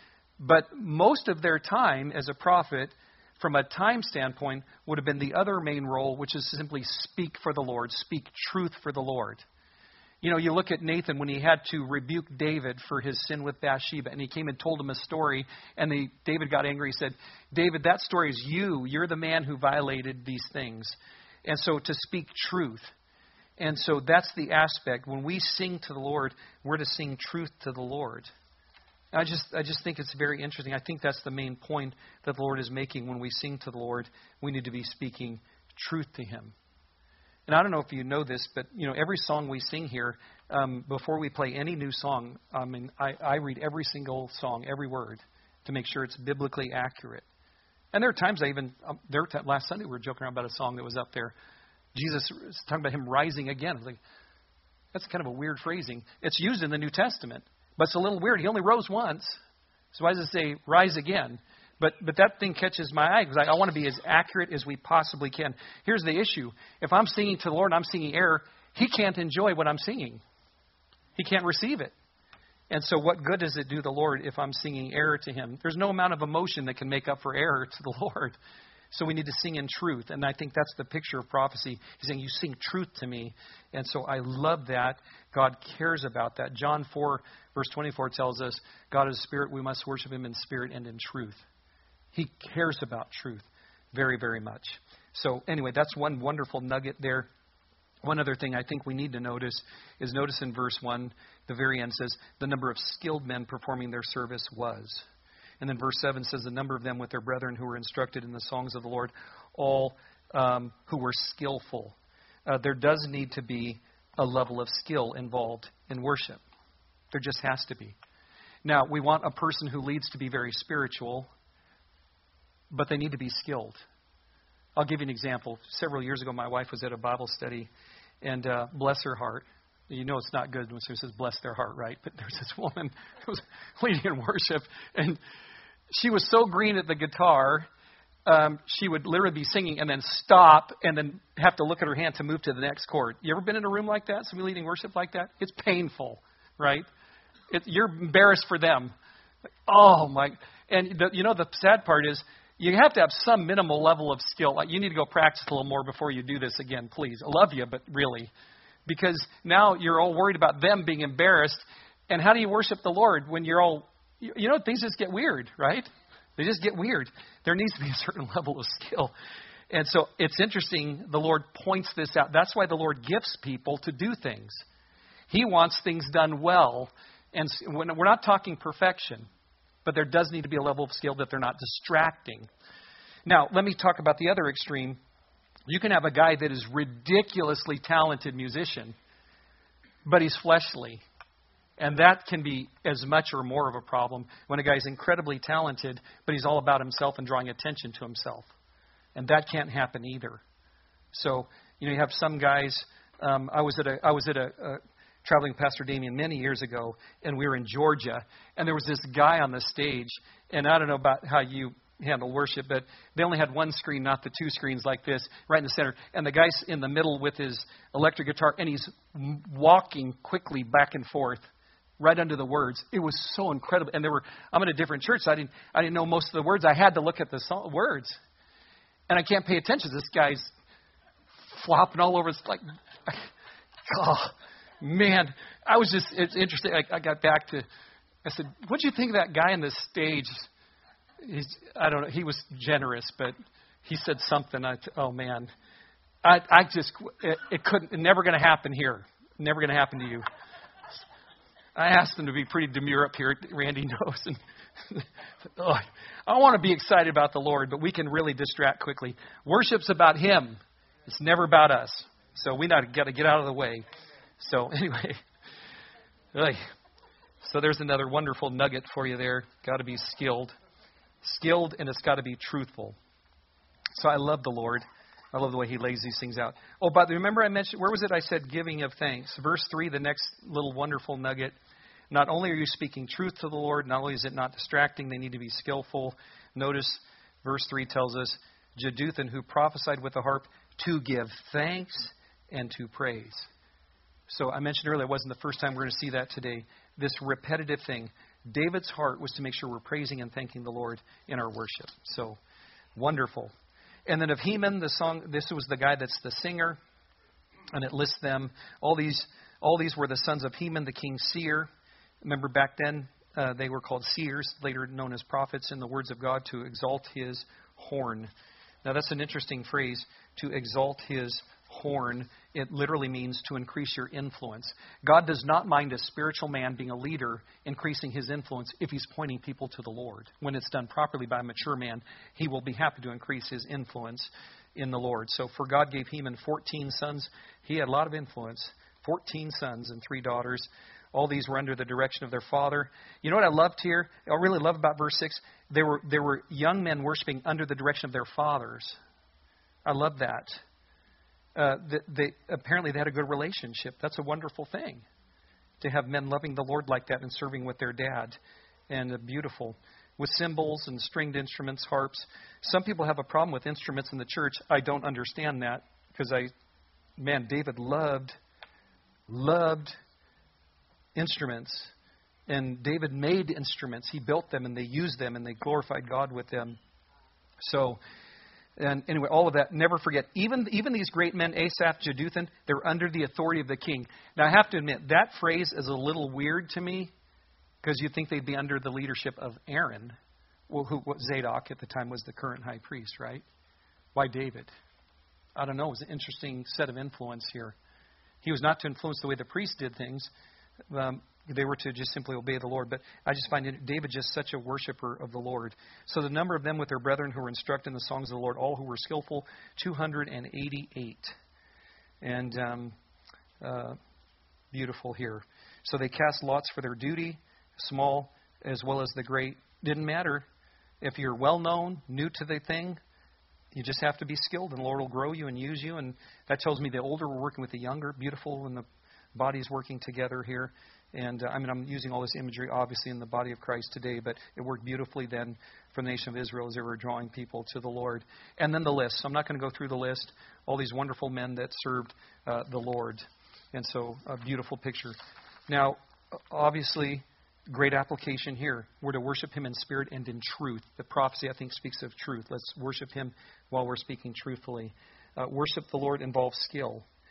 Speaker 1: But most of their time as a prophet, from a time standpoint, would have been the other main role, which is simply speak for the Lord, speak truth for the Lord. You look at Nathan when he had to rebuke David for his sin with Bathsheba, and he came and told him a story, and David got angry. He said, David, that story is you. You're the man who violated these things. And so to speak truth. And so that's the aspect. When we sing to the Lord, we're to sing truth to the Lord. I just think it's very interesting. I think that's the main point that the Lord is making. When we sing to the Lord, we need to be speaking truth to Him. And I don't know if you know this, but every song we sing here, before we play any new song, I read every single song, every word, to make sure it's biblically accurate. And there are times last Sunday we were joking around about a song that was up there. Jesus was talking about Him rising again. I was like, that's kind of a weird phrasing. It's used in the New Testament. But it's a little weird. He only rose once. So why does it say rise again? But that thing catches my eye because I want to be as accurate as we possibly can. Here's the issue. If I'm singing to the Lord and I'm singing error, He can't enjoy what I'm singing. He can't receive it. And so what good does it do the Lord if I'm singing error to Him? There's no amount of emotion that can make up for error to the Lord. So we need to sing in truth. And I think that's the picture of prophecy. He's saying, you sing truth to me. And so I love that. God cares about that. John 4, verse 24 tells us, God is spirit. We must worship Him in spirit and in truth. He cares about truth very, very much. So anyway, that's one wonderful nugget there. One other thing I think we need to notice in verse 1, the very end says, the number of skilled men performing their service was. And then verse 7 says, the number of them with their brethren who were instructed in the songs of the Lord, all who were skillful. There does need to be a level of skill involved in worship. There just has to be. Now, we want a person who leads to be very spiritual, but they need to be skilled. I'll give you an example. Several years ago, my wife was at a Bible study, and bless her heart. It's not good when someone says bless their heart, right? But there's this woman who was leading in worship, and she was so green at the guitar, she would literally be singing and then stop and then have to look at her hand to move to the next chord. You ever been in a room like that, somebody leading worship like that? It's painful, right? You're embarrassed for them. Oh, my. And the sad part is, you have to have some minimal level of skill. Like, you need to go practice a little more before you do this again, please. I love you, but really. Because now you're all worried about them being embarrassed. And how do you worship the Lord when you're all, things just get weird, right? They just get weird. There needs to be a certain level of skill. And so it's interesting, the Lord points this out. That's why the Lord gifts people to do things. He wants things done well. And when we're not talking perfection, but there does need to be a level of skill that they're not distracting. Now, let me talk about the other extreme. You can have a guy that is ridiculously talented musician, but he's fleshly. And that can be as much or more of a problem when a guy's incredibly talented, but he's all about himself and drawing attention to himself. And that can't happen either. So, you have some guys. I was at a traveling with Pastor Damien many years ago, and we were in Georgia, and there was this guy on the stage, and I don't know about how you handle worship, but they only had one screen, not the two screens like this, right in the center. And the guy's in the middle with his electric guitar, and he's walking quickly back and forth, right under the words. It was so incredible. And I'm in a different church, so I didn't know most of the words. I had to look at the words, and I can't pay attention. This guy's flopping all over. It's like, oh man, it's interesting. I got back to, I said, "What do you think of that guy on the stage?" I don't know. He was generous, but he said something. Oh man, it never going to happen here. Never going to happen to you. I asked him to be pretty demure up here. Randy knows. And I want to be excited about the Lord, but we can really distract quickly. Worship's about Him. It's never about us. So we got to get out of the way. So anyway, so there's another wonderful nugget for you there. Got to be skilled, and it's got to be truthful. So I love the Lord. I love the way He lays these things out. Oh, but remember I mentioned, where was it? I said giving of thanks. Verse 3, the next little wonderful nugget. Not only are you speaking truth to the Lord, not only is it not distracting, they need to be skillful. Notice verse 3 tells us, Jeduthun, who prophesied with the harp, to give thanks and to praise. So I mentioned earlier, it wasn't the first time we're going to see that today. This repetitive thing. David's heart was to make sure we're praising and thanking the Lord in our worship. So wonderful. And then of Heman, the song, this was the guy that's the singer, and it lists them. All these were the sons of Heman, the king's seer. Remember back then, they were called seers, later known as prophets, in the words of God, to exalt His horn. Now that's an interesting phrase, to exalt His horn. It literally means to increase your influence. God does not mind a spiritual man being a leader, increasing his influence if he's pointing people to the Lord. When it's done properly by a mature man, he will be happy to increase his influence in the Lord. So for God gave Heman 14 sons. He had a lot of influence. 14 sons and 3 daughters. All these were under the direction of their father. You know what I loved here? I really love about verse 6. There were young men worshiping under the direction of their fathers. I love that. Apparently they had a good relationship. That's a wonderful thing, to have men loving the Lord like that and serving with their dad. And beautiful. With cymbals and stringed instruments, harps. Some people have a problem with instruments in the church. I don't understand that, because David loved instruments. And David made instruments. He built them, and they used them, and they glorified God with them. So, and anyway, all of that, never forget. Even these great men, Asaph, Jeduthun, they're under the authority of the king. Now, I have to admit, that phrase is a little weird to me, because you'd think they'd be under the leadership of Aaron. Well, Zadok at the time was the current high priest, right? Why David? I don't know. It was an interesting set of influence here. He was not to influence the way the priest did things. They were to just simply obey the Lord. But I just find David just such a worshiper of the Lord. So the number of them with their brethren who were instructed in the songs of the Lord, all who were skillful, 288. And beautiful here. So they cast lots for their duty, small as well as the great. Didn't matter if you're well known, new to the thing. You just have to be skilled, and the Lord will grow you and use you. And that tells me the older we're working with the younger. Beautiful when the body's working together here. And I'm using all this imagery, obviously, in the body of Christ today, but it worked beautifully then for the nation of Israel as they were drawing people to the Lord. And then the list. So I'm not going to go through the list. All these wonderful men that served the Lord. And so a beautiful picture. Now, obviously, great application here. We're to worship Him in spirit and in truth. The prophecy, I think, speaks of truth. Let's worship Him while we're speaking truthfully. Worship the Lord involves skill.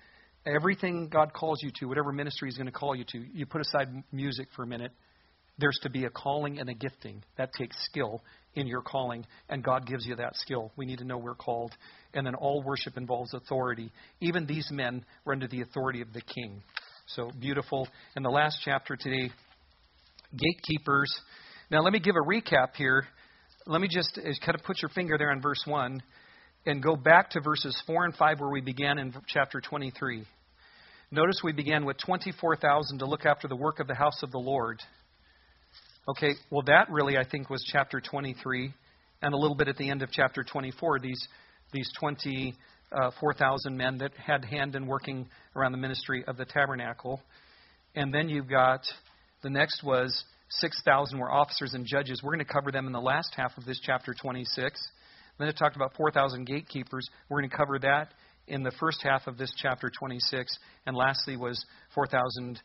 Speaker 1: Everything God calls you to, whatever ministry He's going to call you to, you put aside music for a minute. There's to be a calling and a gifting. That takes skill in your calling, and God gives you that skill. We need to know we're called. And then all worship involves authority. Even these men were under the authority of the king. So beautiful. In the last chapter today, gatekeepers. Now let me give a recap here. Let me just kind of put your finger there on verse 1 and go back to verses 4 and 5 where we began in chapter 23. Notice we began with 24,000 to look after the work of the house of the Lord. Okay, well that really I think was chapter 23 and a little bit at the end of chapter 24, these 24,000 men that had hand in working around the ministry of the tabernacle. And then you've got, the next was 6,000 were officers and judges. We're going to cover them in the last half of this chapter 26. Then it talked about 4,000 gatekeepers. We're going to cover that in the first half of this chapter 26. And lastly was 4,000,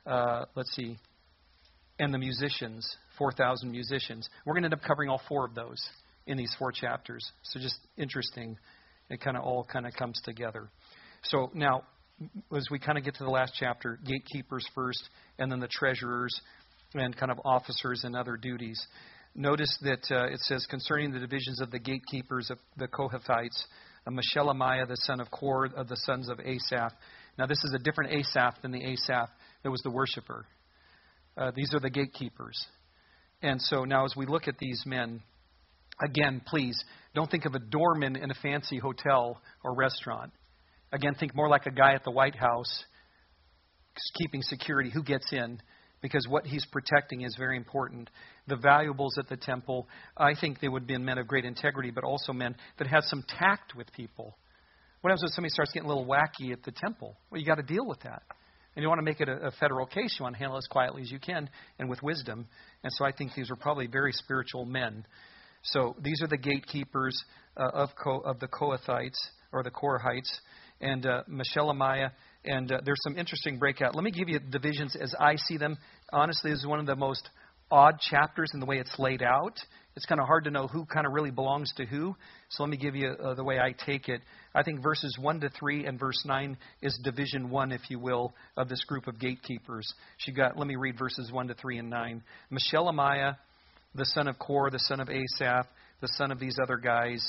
Speaker 1: and the musicians, 4,000 musicians. We're going to end up covering all four of those in these four chapters. So just interesting. It kind of all comes together. So now, as we kind of get to the last chapter, gatekeepers first, and then the treasurers and kind of officers and other duties. Notice that it says, concerning the divisions of the gatekeepers of the Kohathites, Meshelemiah, the son of Kor, of the sons of Asaph. Now this is a different Asaph than the Asaph that was the worshiper. These are the gatekeepers. And so now as we look at these men, again, please, don't think of a doorman in a fancy hotel or restaurant. Again, think more like a guy at the White House keeping security, who gets in, because what he's protecting is very important. The valuables at the temple, I think they would have been men of great integrity, but also men that had some tact with people. What happens when somebody starts getting a little wacky at the temple? Well, you got to deal with that. And you want to make it a federal case. You want to handle it as quietly as you can and with wisdom. And so I think these are probably very spiritual men. So these are the gatekeepers of the Kohathites, or the Korahites, and Meshelemiah. And there's some interesting breakout. Let me give you divisions as I see them. Honestly, this is one of the most odd chapters in the way it's laid out. It's kind of hard to know who kind of really belongs to who. So let me give you the way I take it. I think verses 1 to 3 and verse 9 is division 1, if you will, of this group of gatekeepers. Let me read verses 1 to 3 and 9. Meshelemiah, the son of Kor, the son of Asaph, the son of these other guys.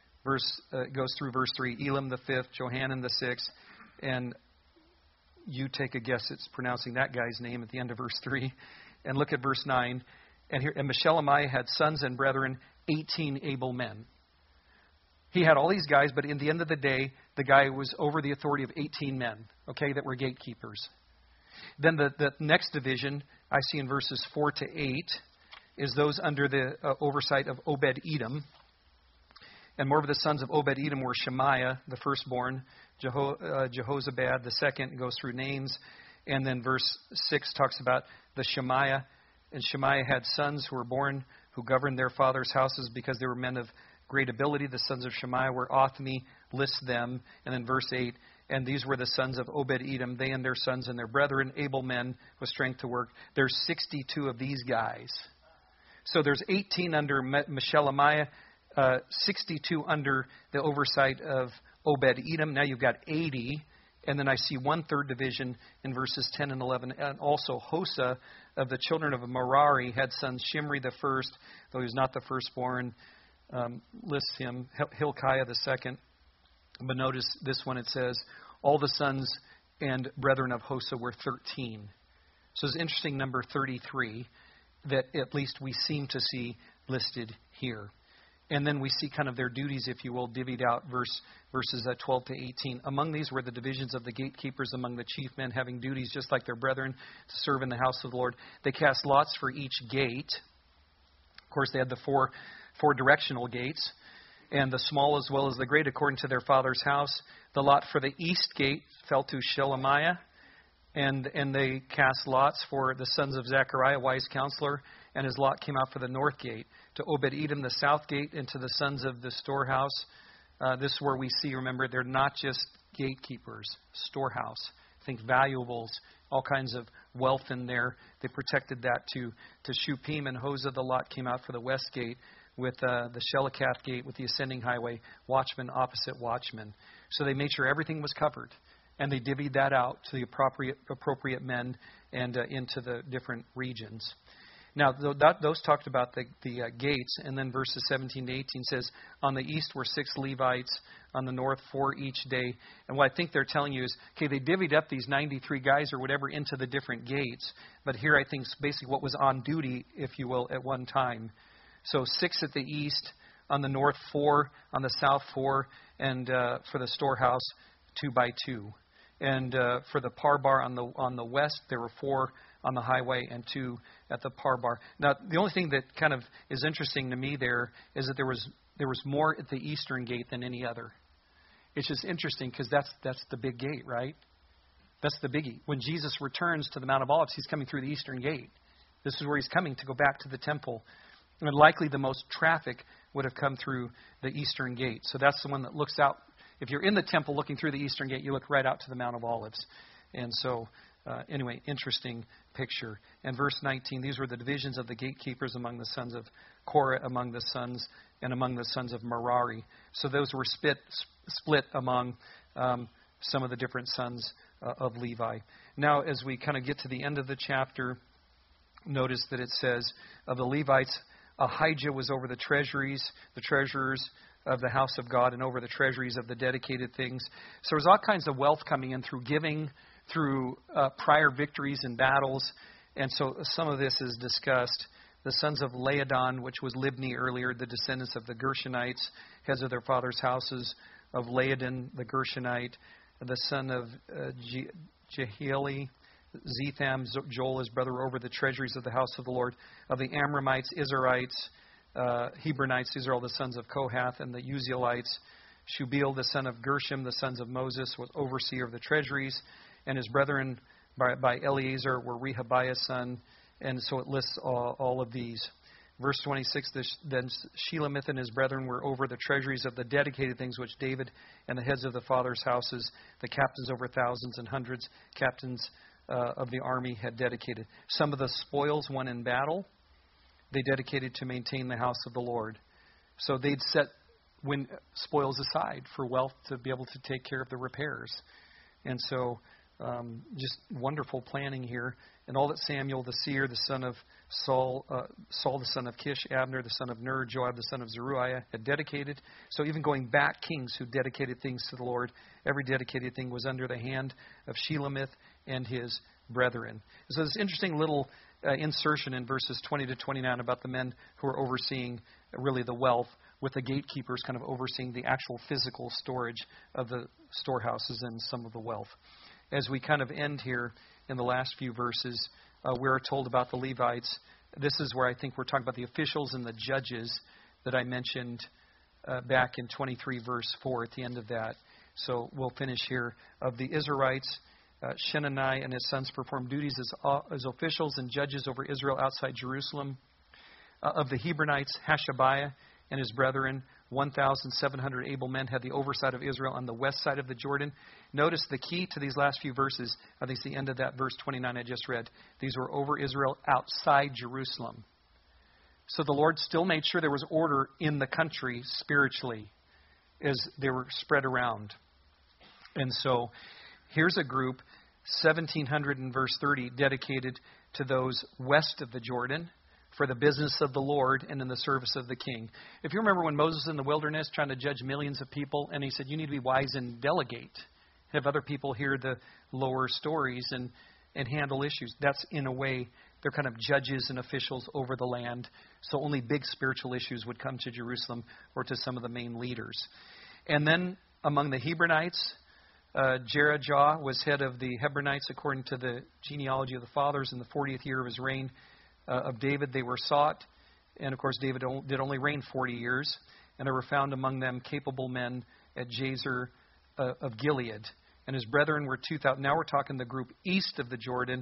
Speaker 1: Goes through verse 3. Elam the fifth, Johanan the sixth, and you take a guess it's pronouncing that guy's name at the end of verse 3. And look at verse 9. And Meshelemiah had sons and brethren, 18 able men. He had all these guys, but in the end of the day, the guy was over the authority of 18 men, okay, that were gatekeepers. Then the next division I see in verses 4 to 8 is those under the oversight of Obed-Edom. And more of the sons of Obed-Edom were Shemaiah, the firstborn, Jehozabad, the second, goes through names. And then verse 6 talks about the Shemaiah. And Shemaiah had sons who were born, who governed their father's houses because they were men of great ability. The sons of Shemaiah were Othni, lists them. And then verse 8, and these were the sons of Obed-Edom, they and their sons and their brethren, able men with strength to work. There's 62 of these guys. So there's 18 under Meshelemiah, 62 under the oversight of Obed-Edom. Now you've got 80. And then I see 1/3 division in verses 10 and 11. And also Hosa of the children of Merari had sons Shimri the first, though he was not the firstborn. Lists him. Hilkiah the second. But notice this one, it says, all the sons and brethren of Hosa were 13. So it's an interesting number 33 that at least we seem to see listed here. And then we see kind of their duties, if you will, divvied out, verses 12 to 18. Among these were the divisions of the gatekeepers among the chief men, having duties just like their brethren to serve in the house of the Lord. They cast lots for each gate. Of course, they had the four directional gates, and the small as well as the great, according to their father's house. The lot for the east gate fell to Shelemiah, and they cast lots for the sons of Zechariah, wise counselor, and his lot came out for the north gate. To Obed-Edom, the south gate, and to the sons of the storehouse. This is where we see, remember, they're not just gatekeepers, storehouse. Think valuables, all kinds of wealth in there. They protected that to Shupim and Hosa. The lot came out for the west gate with the Shelekath gate with the ascending highway, watchman opposite watchman. So they made sure everything was covered. And they divvied that out to the appropriate men and into the different regions. Now, those talked about the gates, and then verses 17 to 18 says, on the east were 6 Levites, on the north 4 each day. And what I think they're telling you is, okay, they divvied up these 93 guys or whatever into the different gates, but here I think is basically what was on duty, if you will, at one time. So 6 at the east, on the north 4, on the south 4, and for the storehouse 2 by 2. And for the parbar on the west, there were 4 on the highway and 2 at the parbar. Now, the only thing that kind of is interesting to me there is that there was more at the eastern gate than any other. It's just interesting because that's the big gate, right? That's the biggie. When Jesus returns to the Mount of Olives, he's coming through the eastern gate. This is where he's coming to go back to the temple. And likely the most traffic would have come through the eastern gate. So that's the one that looks out. If you're in the temple looking through the eastern gate, you look right out to the Mount of Olives. And so, anyway, interesting picture. And verse 19, these were the divisions of the gatekeepers among the sons of Korah, among the sons of Merari. So those were split among some of the different sons of Levi. Now, as we kind of get to the end of the chapter, notice that it says, of the Levites, Ahijah was over the treasurers of the house of God, and over the treasuries of the dedicated things. So there's all kinds of wealth coming in through giving, through prior victories in battles. And so some of this is discussed. The sons of Laodon, which was Libni earlier, the descendants of the Gershonites, heads of their father's houses, of Laodon, the Gershonite, the son of Jehieli, Zetham, Joel, his brother, over the treasuries of the house of the Lord, of the Amramites, Israelites, Hebronites, these are all the sons of Kohath, and the Uzzielites. Shubael, the son of Gershom, the sons of Moses, was overseer of the treasuries, and his brethren by Eleazar were Rehabiah's son, and so it lists all of these. Verse 26, then Shelemith and his brethren were over the treasuries of the dedicated things which David and the heads of the fathers' houses, the captains over thousands and hundreds, captains of the army had dedicated. Some of the spoils won in battle, they dedicated to maintain the house of the Lord. So they'd set spoils aside for wealth to be able to take care of the repairs. And so just wonderful planning here. And all that Samuel the seer, the son of Saul the son of Kish, Abner the son of Ner, Joab the son of Zeruiah had dedicated. So even going back, kings who dedicated things to the Lord, every dedicated thing was under the hand of Shelemith and his brethren. So this interesting little insertion in verses 20 to 29 about the men who are overseeing really the wealth, with the gatekeepers kind of overseeing the actual physical storage of the storehouses and some of the wealth. As we kind of end here in the last few verses, we're told about the Levites. This is where I think we're talking about the officials and the judges that I mentioned back in 23 verse 4 at the end of that. So we'll finish here. Of the Israelites, Shenani and his sons performed duties as officials and judges over Israel outside Jerusalem. Of the Hebronites, Hashabiah and his brethren, 1,700 able men, had the oversight of Israel on the west side of the Jordan. Notice the key to these last few verses, I think it's the end of that verse 29 I just read. These were over Israel outside Jerusalem. So the Lord still made sure there was order in the country spiritually as they were spread around. And so here's a group, 1,700 in verse 30, dedicated to those west of the Jordan for the business of the Lord and in the service of the king. If you remember when Moses was in the wilderness trying to judge millions of people, and he said, you need to be wise and delegate. Have other people hear the lower stories and handle issues. That's, in a way, they're kind of judges and officials over the land. So only big spiritual issues would come to Jerusalem or to some of the main leaders. And then among the Hebronites, Jerijah was head of the Hebronites according to the genealogy of the fathers. In the 40th year of his reign of David, they were sought. And, of course, David did only reign 40 years. And there were found among them capable men at Jazer of Gilead. And his brethren were 2,000. Now we're talking the group east of the Jordan,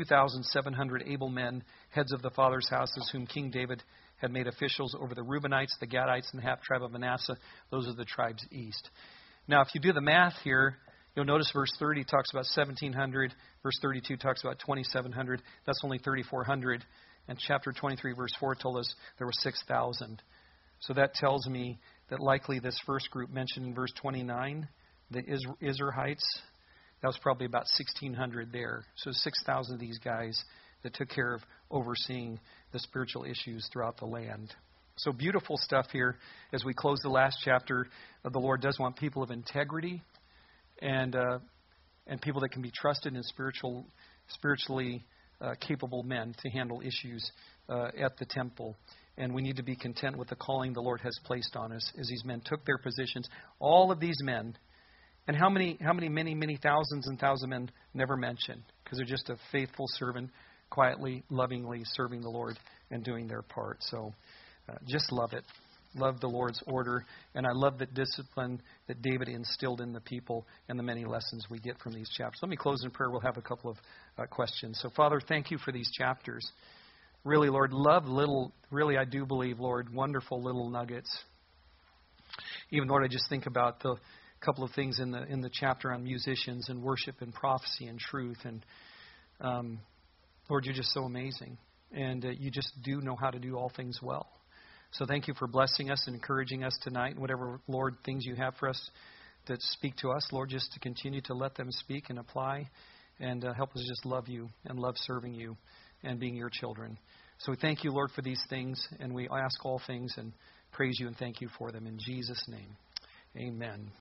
Speaker 1: 2,700 able men, heads of the fathers' houses, whom King David had made officials over the Reubenites, the Gadites, and the half-tribe of Manasseh. Those are the tribes east. Now, if you do the math here, you'll notice verse 30 talks about 1,700. Verse 32 talks about 2,700. That's only 3,400. And chapter 23, verse 4 told us there were 6,000. So that tells me that likely this first group mentioned in verse 29, the Israelites, That was probably about 1,600 there. So 6,000 of these guys that took care of overseeing the spiritual issues throughout the land. So beautiful stuff here as we close the last chapter. The Lord does want people of integrity and people that can be trusted and spiritually capable men to handle issues at the temple. And we need to be content with the calling the Lord has placed on us as these men took their positions. All of these men, and how many thousands and thousands of men never mentioned, because they're just a faithful servant, quietly, lovingly serving the Lord and doing their part. So just love it. Love the Lord's order. And I love the discipline that David instilled in the people and the many lessons we get from these chapters. Let me close in prayer. We'll have a couple of questions. So, Father, thank you for these chapters. Really, Lord, really I do believe, Lord, wonderful little nuggets. Even, Lord, I just think about the couple of things in the chapter on musicians and worship and prophecy and truth. And, Lord, you're just so amazing. And you just do know how to do all things well. So thank you for blessing us and encouraging us tonight. And whatever, Lord, things you have for us that speak to us, Lord, just to continue to let them speak and apply. And help us just love you and love serving you and being your children. So we thank you, Lord, for these things. And we ask all things and praise you and thank you for them. In Jesus' name, amen.